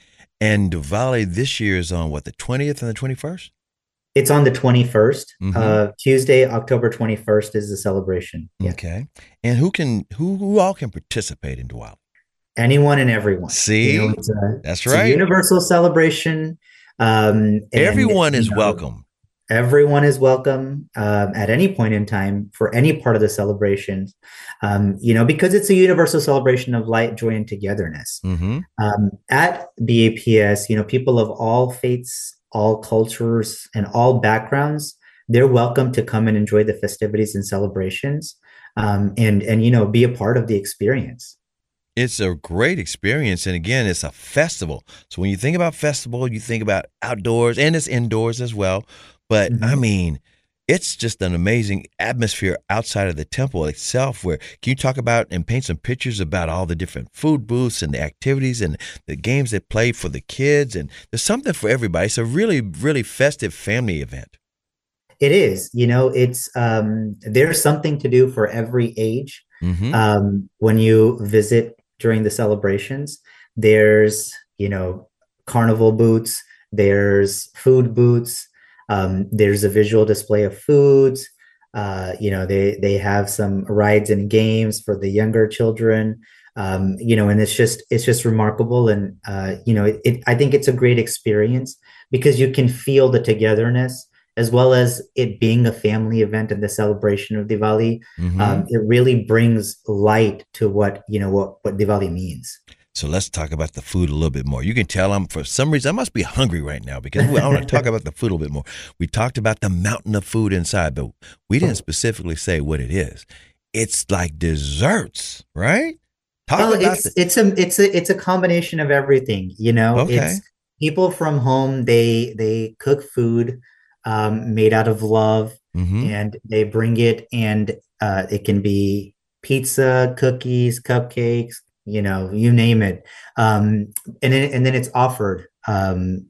And Diwali this year is on what, the twentieth and the twenty-first? It's on the twenty-first. Mm-hmm. Uh, Tuesday, October twenty-first is the celebration. Yeah. Okay. And who can who who all can participate in Diwali? Anyone and everyone. See, you know, it's a, that's it's right. A universal celebration. Um, everyone and, is you know, welcome. Everyone is welcome um, at any point in time for any part of the celebration. Um, you know, because it's a universal celebration of light, joy, and togetherness. Mm-hmm. Um, at B A P S, you know, people of all faiths, all cultures, and all backgrounds, they're welcome to come and enjoy the festivities and celebrations, um, and and you know, be a part of the experience. It's a great experience. And again, it's a festival. So when you think about festival, you think about outdoors and it's indoors as well. But mm-hmm. I mean, it's just an amazing atmosphere outside of the temple itself. Where can you talk about and paint some pictures about all the different food booths and the activities and the games that play for the kids? And there's something for everybody. It's a really, really festive family event. It is, you know, it's um, there's something to do for every age. Mm-hmm. Um, when you visit during the celebrations, there's, you know, carnival booths, there's food booths, Um, there's a visual display of foods. Uh, you know, they they have some rides and games for the younger children. Um, you know, and it's just it's just remarkable, and uh, you know, it, it, I think it's a great experience because you can feel the togetherness as well as it being a family event and the celebration of Diwali. Mm-hmm. Um, it really brings light to what you know what what Diwali means. So let's talk about the food a little bit more. You can tell I'm, for some reason, I must be hungry right now because I want to talk about the food a little bit more. We talked about the mountain of food inside, but we didn't specifically say what it is. It's like desserts, right? Talk well, about it's the- it's a it's a it's a combination of everything. You know, Okay. it's people from home. They they cook food um, made out of love, Mhm. and they bring it, and uh, it can be pizza, cookies, cupcakes. You know, you name it, um, and then and then it's offered um,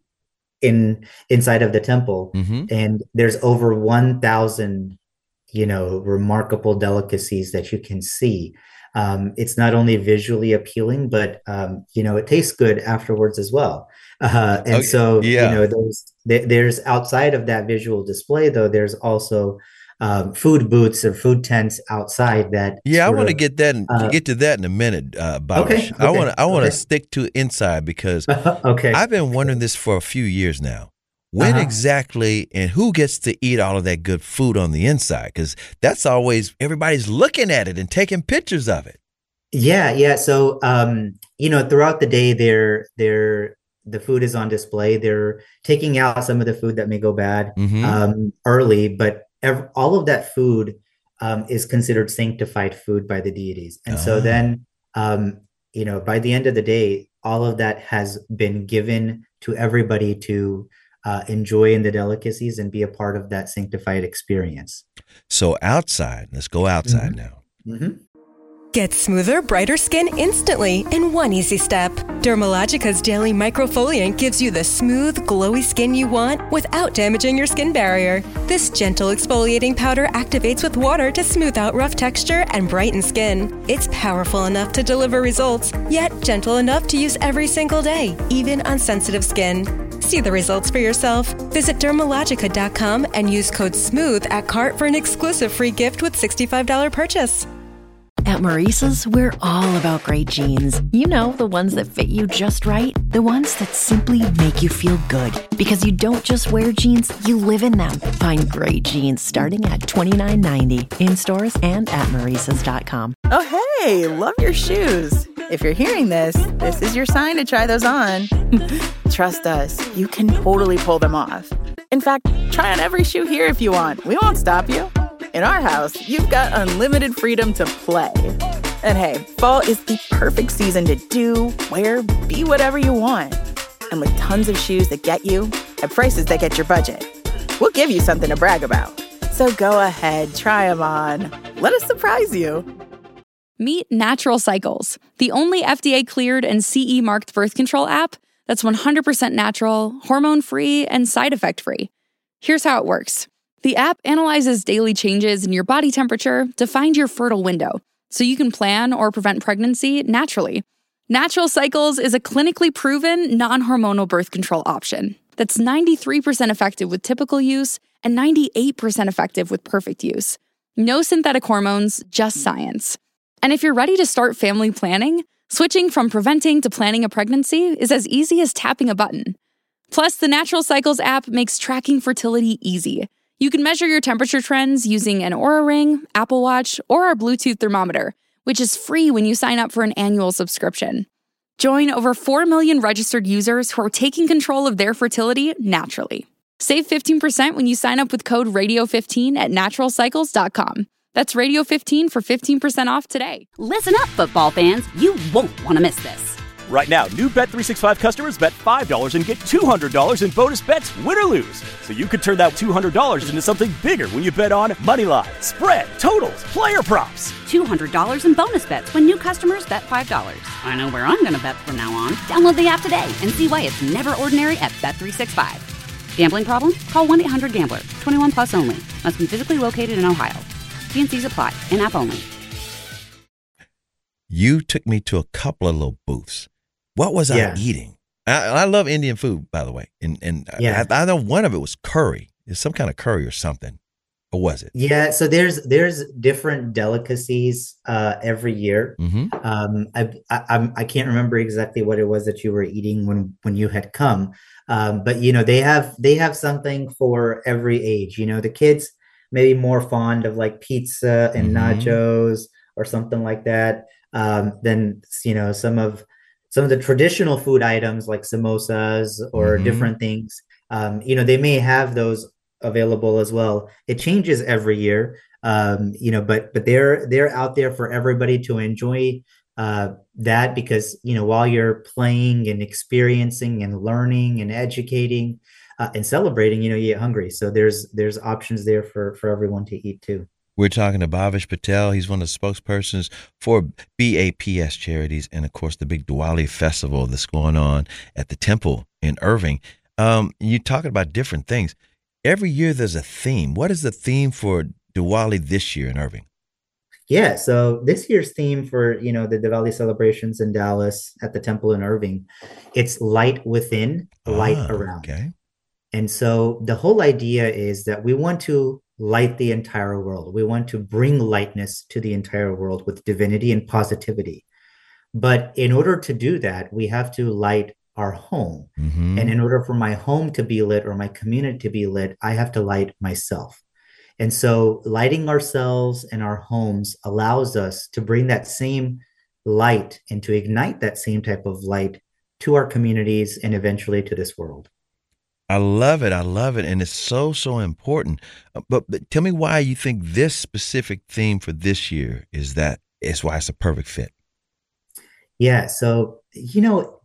in inside of the temple, Mhm. and there's over one thousand, you know, remarkable delicacies that you can see. Um, it's not only visually appealing, but um, you know, it tastes good afterwards as well. Uh, and Okay, so, yeah. you know, there's there, there's outside of that visual display, though, there's also um, food booths or food tents outside that. Yeah, I sort want to of, get that in, uh, get to that in a minute, uh, Bausch. Okay, I okay, want to I want to okay. stick to inside because okay. I've been wondering this for a few years now. When Uh-huh. exactly and who gets to eat all of that good food on the inside? Because that's always everybody's looking at it and taking pictures of it. Yeah, yeah. So, um, you know, throughout the day, they're they're the food is on display. They're taking out some of the food that may go bad Mhm. um, early, but ev- all of that food um, is considered sanctified food by the deities. And so Ah. then, um, you know, by the end of the day, all of that has been given to everybody to uh, enjoy in the delicacies and be a part of that sanctified experience. So outside, let's go outside Mhm. now. Mhm. Get smoother, brighter skin instantly in one easy step. Dermalogica's daily microfoliant gives you the smooth, glowy skin you want without damaging your skin barrier. This gentle exfoliating powder activates with water to smooth out rough texture and brighten skin. It's powerful enough to deliver results, yet gentle enough to use every single day, even on sensitive skin. See the results for yourself. Visit dermalogica dot com and use code SMOOTH at cart for an exclusive free gift with sixty-five dollars purchase. At Maurice's, we're all about great jeans. You know, the ones that fit you just right. The ones that simply make you feel good. Because you don't just wear jeans, you live in them. Find great jeans starting at twenty-nine ninety in stores and at maurices dot com. Oh, hey, love your shoes. If you're hearing this, this is your sign to try those on. Trust us, you can totally pull them off. In fact, try on every shoe here if you want. We won't stop you. In our house, you've got unlimited freedom to play. And hey, fall is the perfect season to do, wear, be whatever you want. And with tons of shoes that get you at prices that get your budget, we'll give you something to brag about. So go ahead, try them on. Let us surprise you. Meet Natural Cycles, the only F D A-cleared and C E-marked birth control app that's one hundred percent natural, hormone-free, and side effect-free. Here's how it works. The app analyzes daily changes in your body temperature to find your fertile window, so you can plan or prevent pregnancy naturally. Natural Cycles is a clinically proven, non-hormonal birth control option that's ninety-three percent effective with typical use and ninety-eight percent effective with perfect use. No synthetic hormones, just science. And if you're ready to start family planning, switching from preventing to planning a pregnancy is as easy as tapping a button. Plus, the Natural Cycles app makes tracking fertility easy. You can measure your temperature trends using an Oura Ring, Apple Watch, or our Bluetooth thermometer, which is free when you sign up for an annual subscription. Join over four million registered users who are taking control of their fertility naturally. Save fifteen percent when you sign up with code radio fifteen at natural cycles dot com. That's radio fifteen for fifteen percent off today. Listen up, football fans. You won't want to miss this. Right now, new Bet three sixty-five customers bet five dollars and get two hundred dollars in bonus bets, win or lose. So you could turn that two hundred dollars into something bigger when you bet on moneyline, spread, totals, player props. two hundred dollars in bonus bets when new customers bet five dollars. I know where I'm going to bet from now on. Download the app today and see why it's never ordinary at Bet three sixty-five. Gambling problem? Call one eight hundred gambler. twenty-one plus only. Must be physically located in Ohio. T and C's apply. In-app only. You took me to a couple of little booths. What was Yeah. I eating? I, I love Indian food, by the way, and and Yeah. I, I know one of it was curry. It's some kind of curry or something. Or was it? Yeah, so there's there's different delicacies uh, every year. Mm-hmm. Um, I, I I'm I can't remember exactly what it was that you were eating when when you had come, um, but you know they have they have something for every age. You know, the kids maybe more fond of like pizza and Mm-hmm. nachos or something like that. Um, than you know some of some of the traditional food items like samosas or Mm-hmm. different things. Um, you know, they may have those available as well. It changes every year, um, you know, but but they're they're out there for everybody to enjoy uh, that because you know while you're playing and experiencing and learning and educating uh, and celebrating, you know, you get hungry. So there's there's options there for for everyone to eat too. We're talking to Bhavesh Patel. He's one of the spokespersons for B A P S Charities and, of course, the big Diwali festival that's going on at the Temple in Irving. Um, you're talking about different things. Every year there's a theme. What is the theme for Diwali this year in Irving? Yeah, so this year's theme for, you know, the Diwali celebrations in Dallas at the Temple in Irving, it's light within, light Ah, around. okay. And so the whole idea is that we want to light the entire world. We want to bring lightness to the entire world with divinity and positivity. But in order to do that, we have to light our home. Mm-hmm. And in order for my home to be lit or my community to be lit, I have to light myself. And so lighting ourselves and our homes allows us to bring that same light and to ignite that same type of light to our communities and eventually to this world. I love it. I love it. And it's so, so important. Uh, But, but tell me why you think this specific theme for this year is that is why it's a perfect fit. Yeah. So, you know,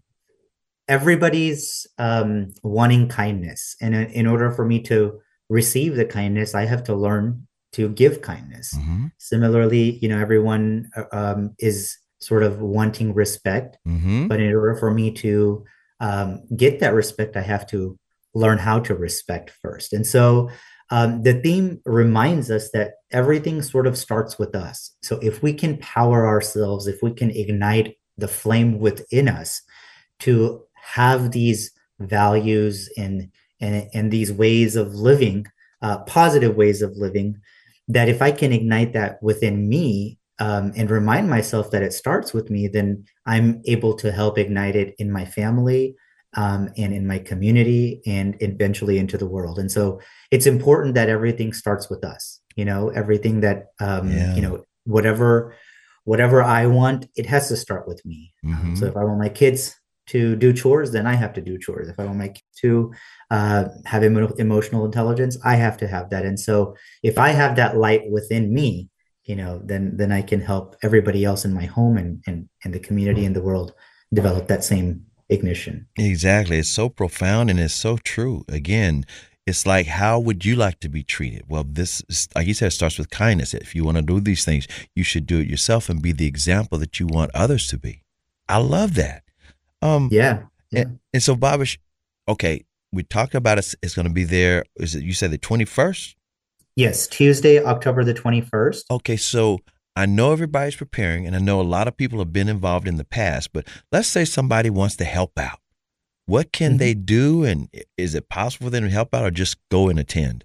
everybody's um, wanting kindness. And in, in order for me to receive the kindness, I have to learn to give kindness. Mm-hmm. Similarly, you know, everyone uh, um, is sort of wanting respect. Mm-hmm. But in order for me to um, get that respect, I have to learn how to respect first. And so um, the theme reminds us that everything sort of starts with us. So if we can power ourselves, if we can ignite the flame within us to have these values and and, and these ways of living, uh, positive ways of living, that if I can ignite that within me um, and remind myself that it starts with me, then I'm able to help ignite it in my family um, and in my community and eventually into the world. And so it's important that everything starts with us, you know, everything that, um, Yeah. you know, whatever, whatever I want, it has to start with me. Mm-hmm. Um, so if I want my kids to do chores, then I have to do chores. If I want my kids to uh, have emo- emotional intelligence, I have to have that. And so if I have that light within me, you know, then then I can help everybody else in my home and and, and the community and the world develop that same ignition. Exactly. It's so profound and it's so true. Again, it's like, how would you like to be treated? Well, this is, like you said, it starts with kindness. If you want to do these things, you should do it yourself and be the example that you want others to be. I love that. Um, Yeah. yeah. And, and so, Bhavesh, okay, we talked about it. It's going to be there. Is it, you said the twenty-first? Yes, Tuesday, October the twenty-first. Okay, so I know everybody's preparing, and I know a lot of people have been involved in the past, but let's say somebody wants to help out. What can Mhm. they do, and is it possible for them to help out or just go and attend?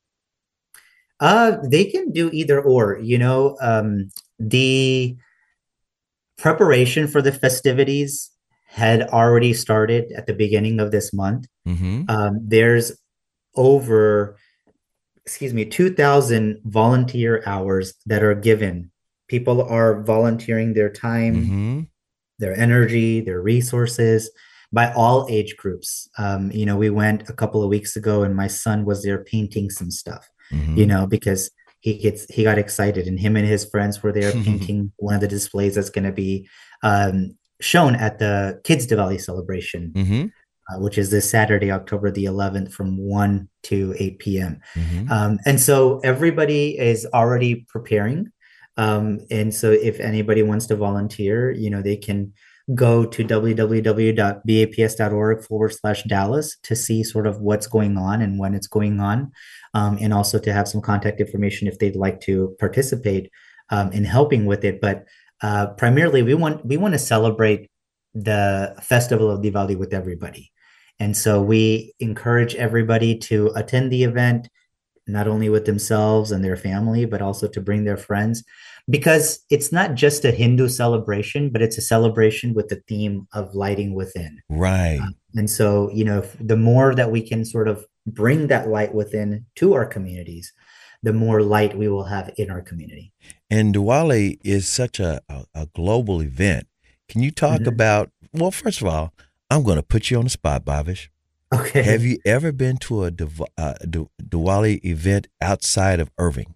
Uh, they can do either or, you know, um, the preparation for the festivities had already started at the beginning of this month. Mm-hmm. Um, there's over, excuse me, two thousand volunteer hours that are given. People are volunteering their time, Mm-hmm. their energy, their resources by all age groups. Um, you know, we went a couple of weeks ago and my son was there painting some stuff, Mm-hmm. you know, because he gets, he got excited and him and his friends were there painting one of the displays that's going to be um, shown at the Kids Diwali celebration, Mm-hmm. uh, which is this Saturday, October the eleventh from one to eight p.m. Mm-hmm. Um, and so everybody is already preparing. Um, and so if anybody wants to volunteer, you know, they can go to www.baps.org forward slash Dallas to see sort of what's going on and when it's going on. Um, and also to have some contact information if they'd like to participate um, in helping with it. But uh, primarily we want, we want to celebrate the festival of Diwali with everybody. And so we encourage everybody to attend the event, not only with themselves and their family, but also to bring their friends, because it's not just a Hindu celebration, but it's a celebration with the theme of lighting within. Right. Uh, and so, you know, the more that we can sort of bring that light within to our communities, the more light we will have in our community. And Diwali is such a, a, a global event. Can you talk mm-hmm. about, well, first of all, I'm going to put you on the spot, Bhavish. Okay. Have you ever been to a Div- uh, D- Diwali event outside of Irving?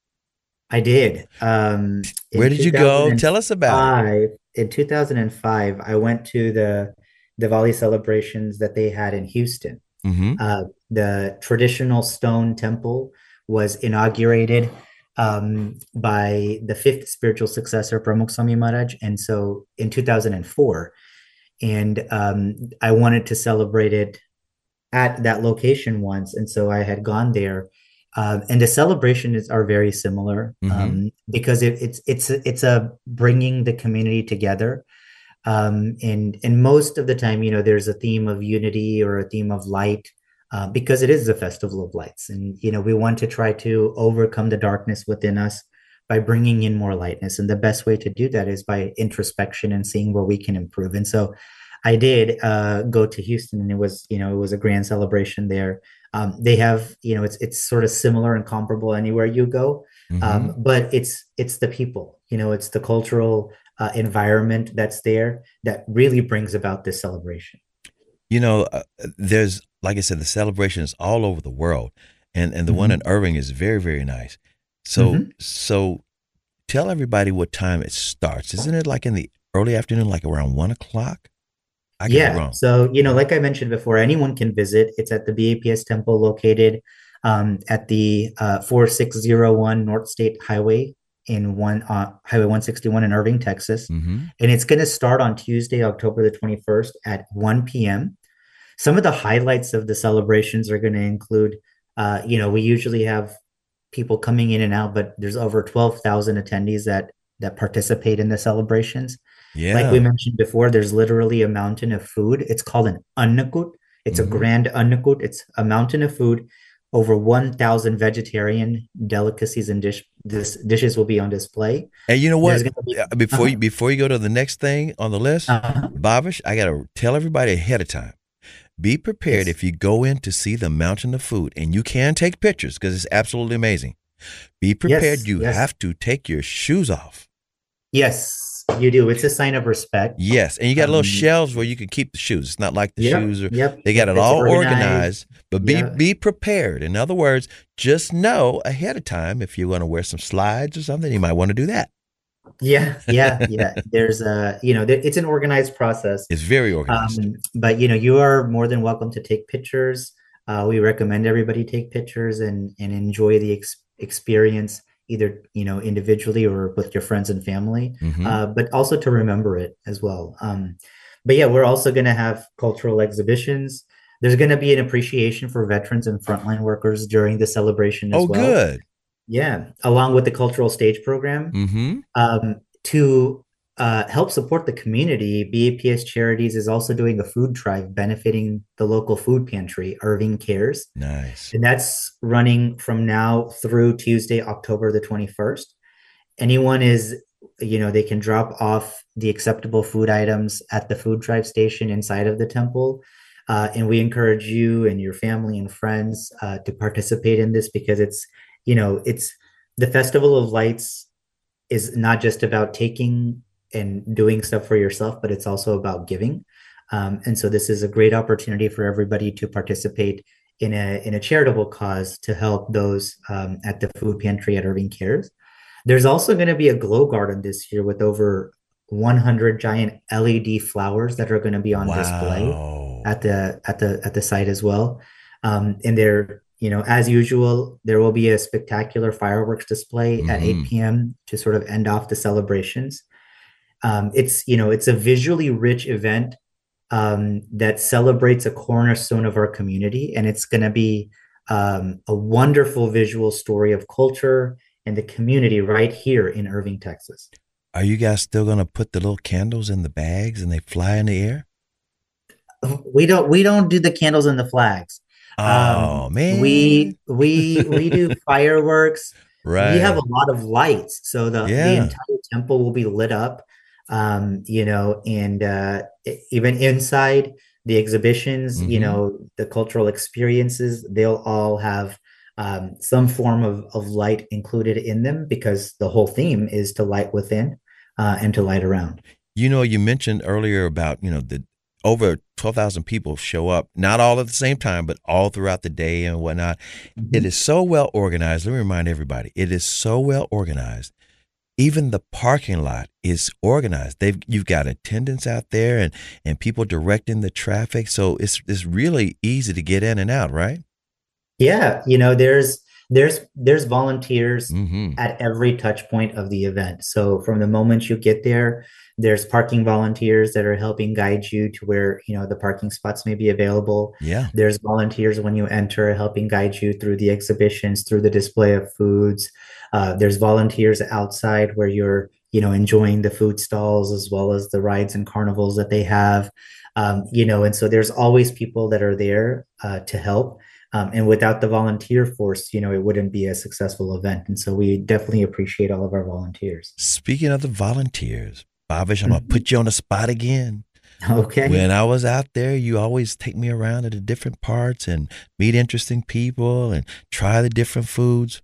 I did. Um, Where did you go? Tell us about it. In two thousand five, I went to the Diwali celebrations that they had in Houston. Mm-hmm. Uh, the traditional stone temple was inaugurated um, by the fifth spiritual successor, Pramukh Swami Maharaj. And so in two thousand four, and um, I wanted to celebrate it at that location once. And so I had gone there. Uh, and the celebrations are very similar um, mm-hmm. because it, it's it's it's a bringing the community together, um, and and most of the time, you know, there's a theme of unity or a theme of light uh, because it is the festival of lights, and you know, we want to try to overcome the darkness within us by bringing in more lightness, and the best way to do that is by introspection and seeing where we can improve. And so, I did uh, go to Houston, and it was you know it was a grand celebration there. Um, they have, you know, it's it's sort of similar and comparable anywhere you go, mm-hmm. um, but it's it's the people, you know, it's the cultural uh, environment that's there that really brings about this celebration. You know, uh, there's, like I said, the celebration is all over the world, and and the mm-hmm. one in Irving is very, very nice. So mm-hmm. so tell everybody what time it starts. Isn't it like in the early afternoon, like around one o'clock? I yeah. Be wrong. So, you know, like I mentioned before, anyone can visit. It's at the B A P S temple located um, at the uh, four six zero one North State Highway in one uh, Highway one sixty-one in Irving, Texas. Mm-hmm. And it's going to start on Tuesday, October the twenty-first at one p.m. Some of the highlights of the celebrations are going to include, uh, you know, we usually have people coming in and out, but there's over twelve thousand attendees that that participate in the celebrations. Yeah. Like we mentioned before, there's literally a mountain of food. It's called an annakut. It's mm-hmm. a grand annakut. It's a mountain of food. Over one thousand vegetarian delicacies and dish this dishes will be on display. And you know what? Be, before uh-huh. you before you go to the next thing on the list, uh-huh. Bhavish, I gotta tell everybody ahead of time. Be prepared yes. if you go in to see the mountain of food, and you can take pictures because it's absolutely amazing. Be prepared. Yes, you yes. have to take your shoes off. Yes, you do. It's a sign of respect. Yes, and you got um, little shelves where you can keep the shoes. It's not like the yep, shoes are. Yep. They got it it's all organized. organized, but be Yep. be prepared. In other words, just know ahead of time if you're going to wear some slides or something, you might want to do that. Yeah, yeah, yeah. There's a, you know, there, it's an organized process. It's very organized. Um, but you know, you are more than welcome to take pictures. Uh, we recommend everybody take pictures and and enjoy the ex- experience, either you know individually or with your friends and family. Mm-hmm. Uh, but also to remember it as well. Um, but yeah, we're also going to have cultural exhibitions. There's going to be an appreciation for veterans and frontline workers during the celebration as oh, well. Oh, good. Yeah, along with the cultural stage program. Mm-hmm. Um, to uh, help support the community, B A P S Charities is also doing a food drive benefiting the local food pantry, Irving Cares. Nice. And that's running from now through Tuesday, October the twenty-first. Anyone is, you know, they can drop off the acceptable food items at the food drive station inside of the temple. Uh, and we encourage you and your family and friends uh, to participate in this because it's, you know, it's the Festival of Lights is not just about taking and doing stuff for yourself, but it's also about giving. Um, and so this is a great opportunity for everybody to participate in a in a charitable cause to help those um, at the food pantry at Irving Cares. There's also going to be a glow garden this year with over one hundred giant L E D flowers that are going to be on wow. display at the at the at the site as well. Um, and they're You know, as usual, there will be a spectacular fireworks display mm-hmm. at eight p.m. to sort of end off the celebrations. Um, it's, you know, it's a visually rich event um, that celebrates a cornerstone of our community. And it's going to be um, a wonderful visual story of culture and the community right here in Irving, Texas. Are you guys still going to put the little candles in the bags and they fly in the air? we don't we don't do the candles and the flags. Oh Um, man. we we we do fireworks. Right. We have a lot of lights, so the the Yeah. entire temple will be lit up. Um, you know, and uh, e- even inside the exhibitions, you Mhm. know, the cultural experiences, they'll all have um, some form of of light included in them because the whole theme is to light within uh, and to light around. You know, you mentioned earlier about, you know, the over twelve thousand people show up, not all at the same time, but all throughout the day and whatnot. It is so well organized. Let me remind everybody, it is so well organized. Even the parking lot is organized. They've you've got attendants out there and and people directing the traffic. So it's it's really easy to get in and out, right? Yeah, you know, there's there's there's volunteers Mm-hmm. at every touch point of the event. So from the moment you get there, there's parking volunteers that are helping guide you to where, you know, the parking spots may be available. Yeah. There's volunteers when you enter helping guide you through the exhibitions, through the display of foods. Uh, there's volunteers outside where you're, you know, enjoying the food stalls as well as the rides and carnivals that they have. Um, you know, and so there's always people that are there uh, to help. Um, and without the volunteer force, you know, it wouldn't be a successful event. And so we definitely appreciate all of our volunteers. Speaking of the volunteers, Babish, I'm gonna put you on the spot again. Okay. When I was out there, you always take me around to the different parts and meet interesting people and try the different foods.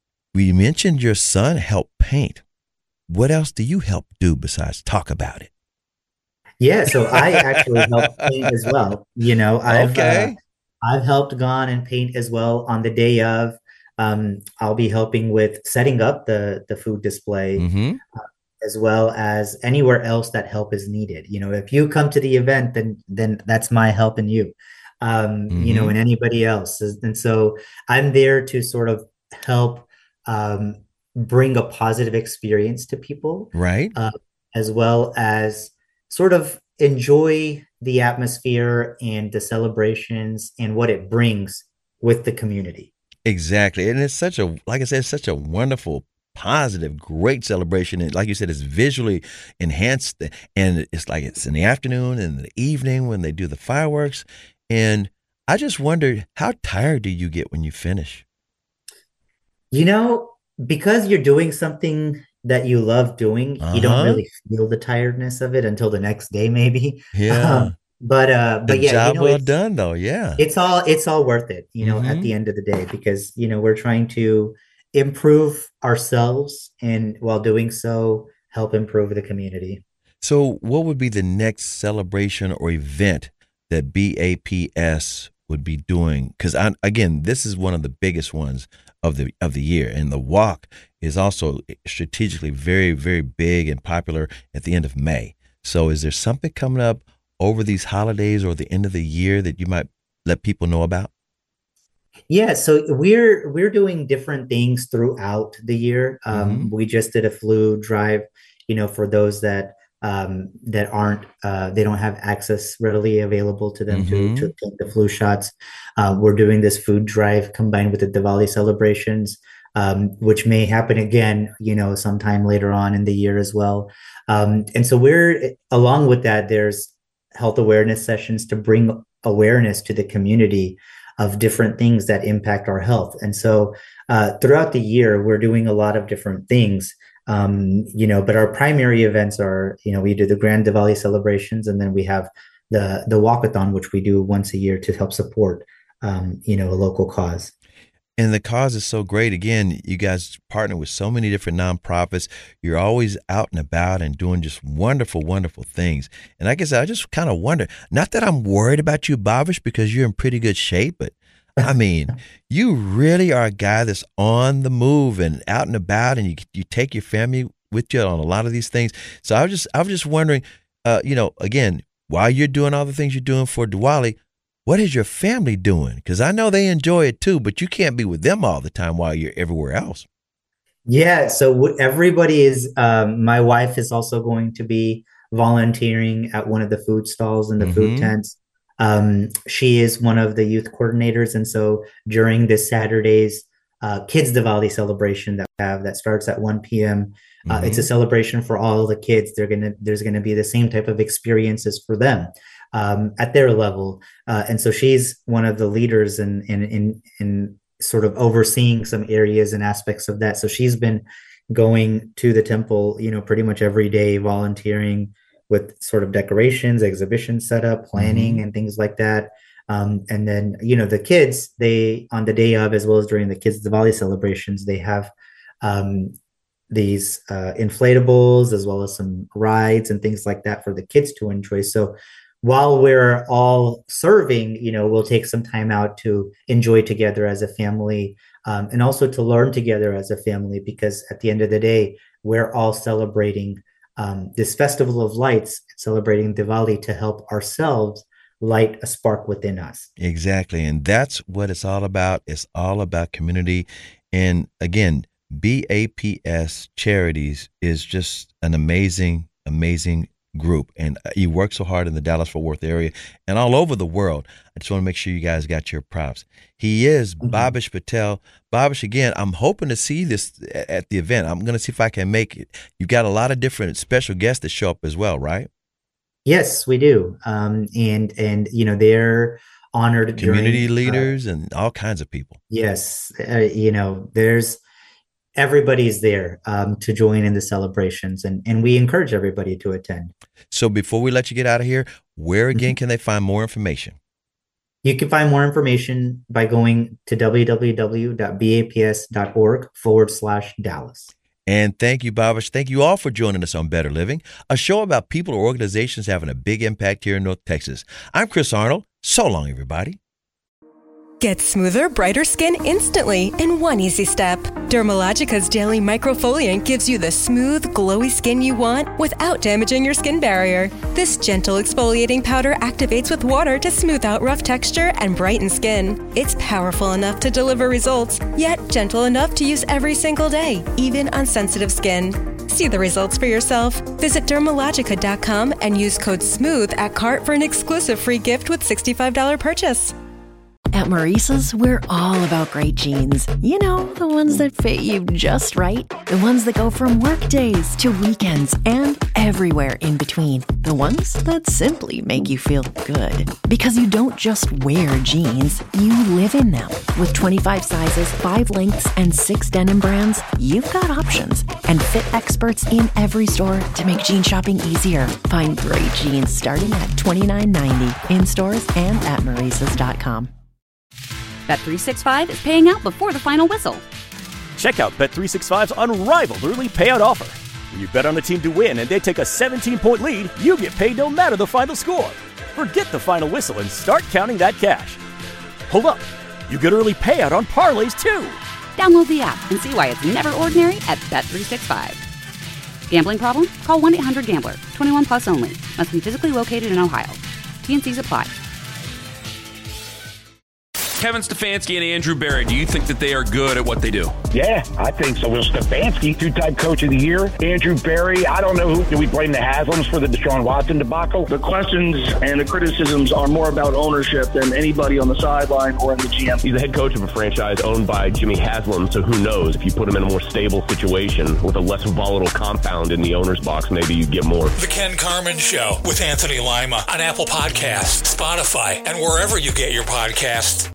We mentioned your son helped paint. What else do you help do besides talk about it? Yeah, so I actually help paint as well. You know, I've Okay. uh, I've helped gone and paint as well on the day of. Um, I'll be helping with setting up the the food display, Mm-hmm. as well as anywhere else that help is needed. You know, if you come to the event, then then that's my helping you. Um, you know, Mhm. and anybody else. And so I'm there to sort of help um, bring a positive experience to people, Right? uh, as well as sort of enjoy the atmosphere and the celebrations and what it brings with the community. Exactly. And it's such a, like I said, it's such a wonderful, positive, great celebration. And like you said, it's visually enhanced. And it's like it's in the afternoon and the evening when they do the fireworks. And I just wondered, how tired do you get when you finish? You know, because you're doing something that you love doing, you don't Uh-huh. really feel the tiredness of it until the next day, maybe. Yeah. Um, but uh, The but yeah, you job know, well it's done, though. Yeah. it's all it's all worth it, you know, at Mhm. the end of the day, because you know we're trying to improve ourselves, and while doing so, help improve the community. So, what would be the next celebration or event that B A P S would be doing? Because again, this is one of the biggest ones of the of the year, and the walk is also strategically very, very big and popular at the end of May. So, is there something coming up over these holidays or the end of the year that you might let people know about? Yeah, so we're we're doing different things throughout the year. Um, Mhm. we just did a flu drive, you know, for those that um, that aren't uh, they don't have access readily available to them to to Mhm. take the flu shots. Uh, we're doing this food drive combined with the Diwali celebrations, um, which may happen again, you know, sometime later on in the year as well. Um, and so we're along with that. There's health awareness sessions to bring awareness to the community of different things that impact our health. And so uh, throughout the year, we're doing a lot of different things, um, you know, but our primary events are, you know, we do the Grand Diwali celebrations, and then we have the the walkathon, which we do once a year to help support, um, you know, a local cause. And the cause is so great. Again, you guys partner with so many different nonprofits. You're always out and about and doing just wonderful, wonderful things. And I guess I just kind of wonder, not that I'm worried about you, Babish, because you're in pretty good shape, but I mean, you really are a guy that's on the move and out and about, and you you take your family with you on a lot of these things. So I was just I was just wondering, uh, you know, again, while you're doing all the things you're doing for Diwali, what is your family doing? Because I know they enjoy it too, but you can't be with them all the time while you're everywhere else. Yeah, so w- everybody is. Um, my wife is also going to be volunteering at one of the food stalls and the food Mm-hmm. tents. Um, she is one of the youth coordinators, and so during this Saturday's uh, Kids Diwali celebration that we have that starts at one p m, uh, it's a Mm-hmm. celebration for all the kids. They're gonna there's gonna be the same type of experiences for them. um, at their level. Uh, and so she's one of the leaders in, in, in, in sort of overseeing some areas and aspects of that. So she's been going to the temple, you know, pretty much every day, volunteering with sort of decorations, exhibition setup, planning, mm-hmm. and things like that. Um, and then, you know, the kids, they, on the day of, as well as during the Kids Diwali celebrations, they have um, these uh, inflatables, as well as some rides and things like that for the kids to enjoy. So while we're all serving, you know, we'll take some time out to enjoy together as a family, um, and also to learn together as a family, because at the end of the day, we're all celebrating um, this festival of lights, celebrating Diwali to help ourselves light a spark within us. Exactly. And that's what it's all about. It's all about community. And again, B A P S Charities is just an amazing, amazing group. And you work so hard in the Dallas-Fort Worth area and all over the world. I just want to make sure you guys got your props. He is mm-hmm. Bhavish Patel. Bhavish, again, I'm hoping to see this at the event. I'm going to see if I can make it. You've got a lot of different special guests that show up as well, right? Yes, we do. Um, and, and, you know, they're honored. Community during, leaders uh, and all kinds of people. Yes. Uh, you know, there's, everybody's there um, to join in the celebrations, and, and we encourage everybody to attend. So before we let you get out of here, where again can they find more information? You can find more information by going to www.baps.org forward slash Dallas. And thank you, Bhavish. Thank you all for joining us on Better Living, a show about people or organizations having a big impact here in North Texas. I'm Chris Arnold. So long, everybody. Get smoother, brighter skin instantly in one easy step. Dermalogica's Daily Microfoliant gives you the smooth, glowy skin you want without damaging your skin barrier. This gentle exfoliating powder activates with water to smooth out rough texture and brighten skin. It's powerful enough to deliver results, yet gentle enough to use every single day, even on sensitive skin. See the results for yourself. Visit Dermalogica dot com and use code SMOOTH at cart for an exclusive free gift with sixty-five dollars purchase. At Maurice's, we're all about great jeans. You know, the ones that fit you just right. The ones that go from work days to weekends and everywhere in between. The ones that simply make you feel good. Because you don't just wear jeans, you live in them. With twenty-five sizes, five lengths, and six denim brands, you've got options. And fit experts in every store to make jean shopping easier. Find great jeans starting at twenty-nine ninety in stores and at Maurice's dot com. Bet three sixty-five is paying out before the final whistle. Check out Bet three sixty-five's unrivaled early payout offer. When you bet on a team to win and they take a seventeen-point lead, you get paid no matter the final score. Forget the final whistle and start counting that cash. Hold up. You get early payout on parlays, too. Download the app and see why it's never ordinary at Bet three sixty-five. Gambling problem? Call one eight hundred gambler. twenty-one plus only. Must be physically located in Ohio. T and C's apply. Kevin Stefanski and Andrew Berry, do you think that they are good at what they do? Yeah, I think so. Well, Stefanski, two-time coach of the year. Andrew Berry, I don't know who. Do we blame the Haslams for the Deshaun Watson debacle? The questions and the criticisms are more about ownership than anybody on the sideline or in the G M. He's the head coach of a franchise owned by Jimmy Haslam, so who knows? If you put him in a more stable situation with a less volatile compound in the owner's box, maybe you get more. The Ken Carman Show with Anthony Lima on Apple Podcasts, Spotify, and wherever you get your podcasts.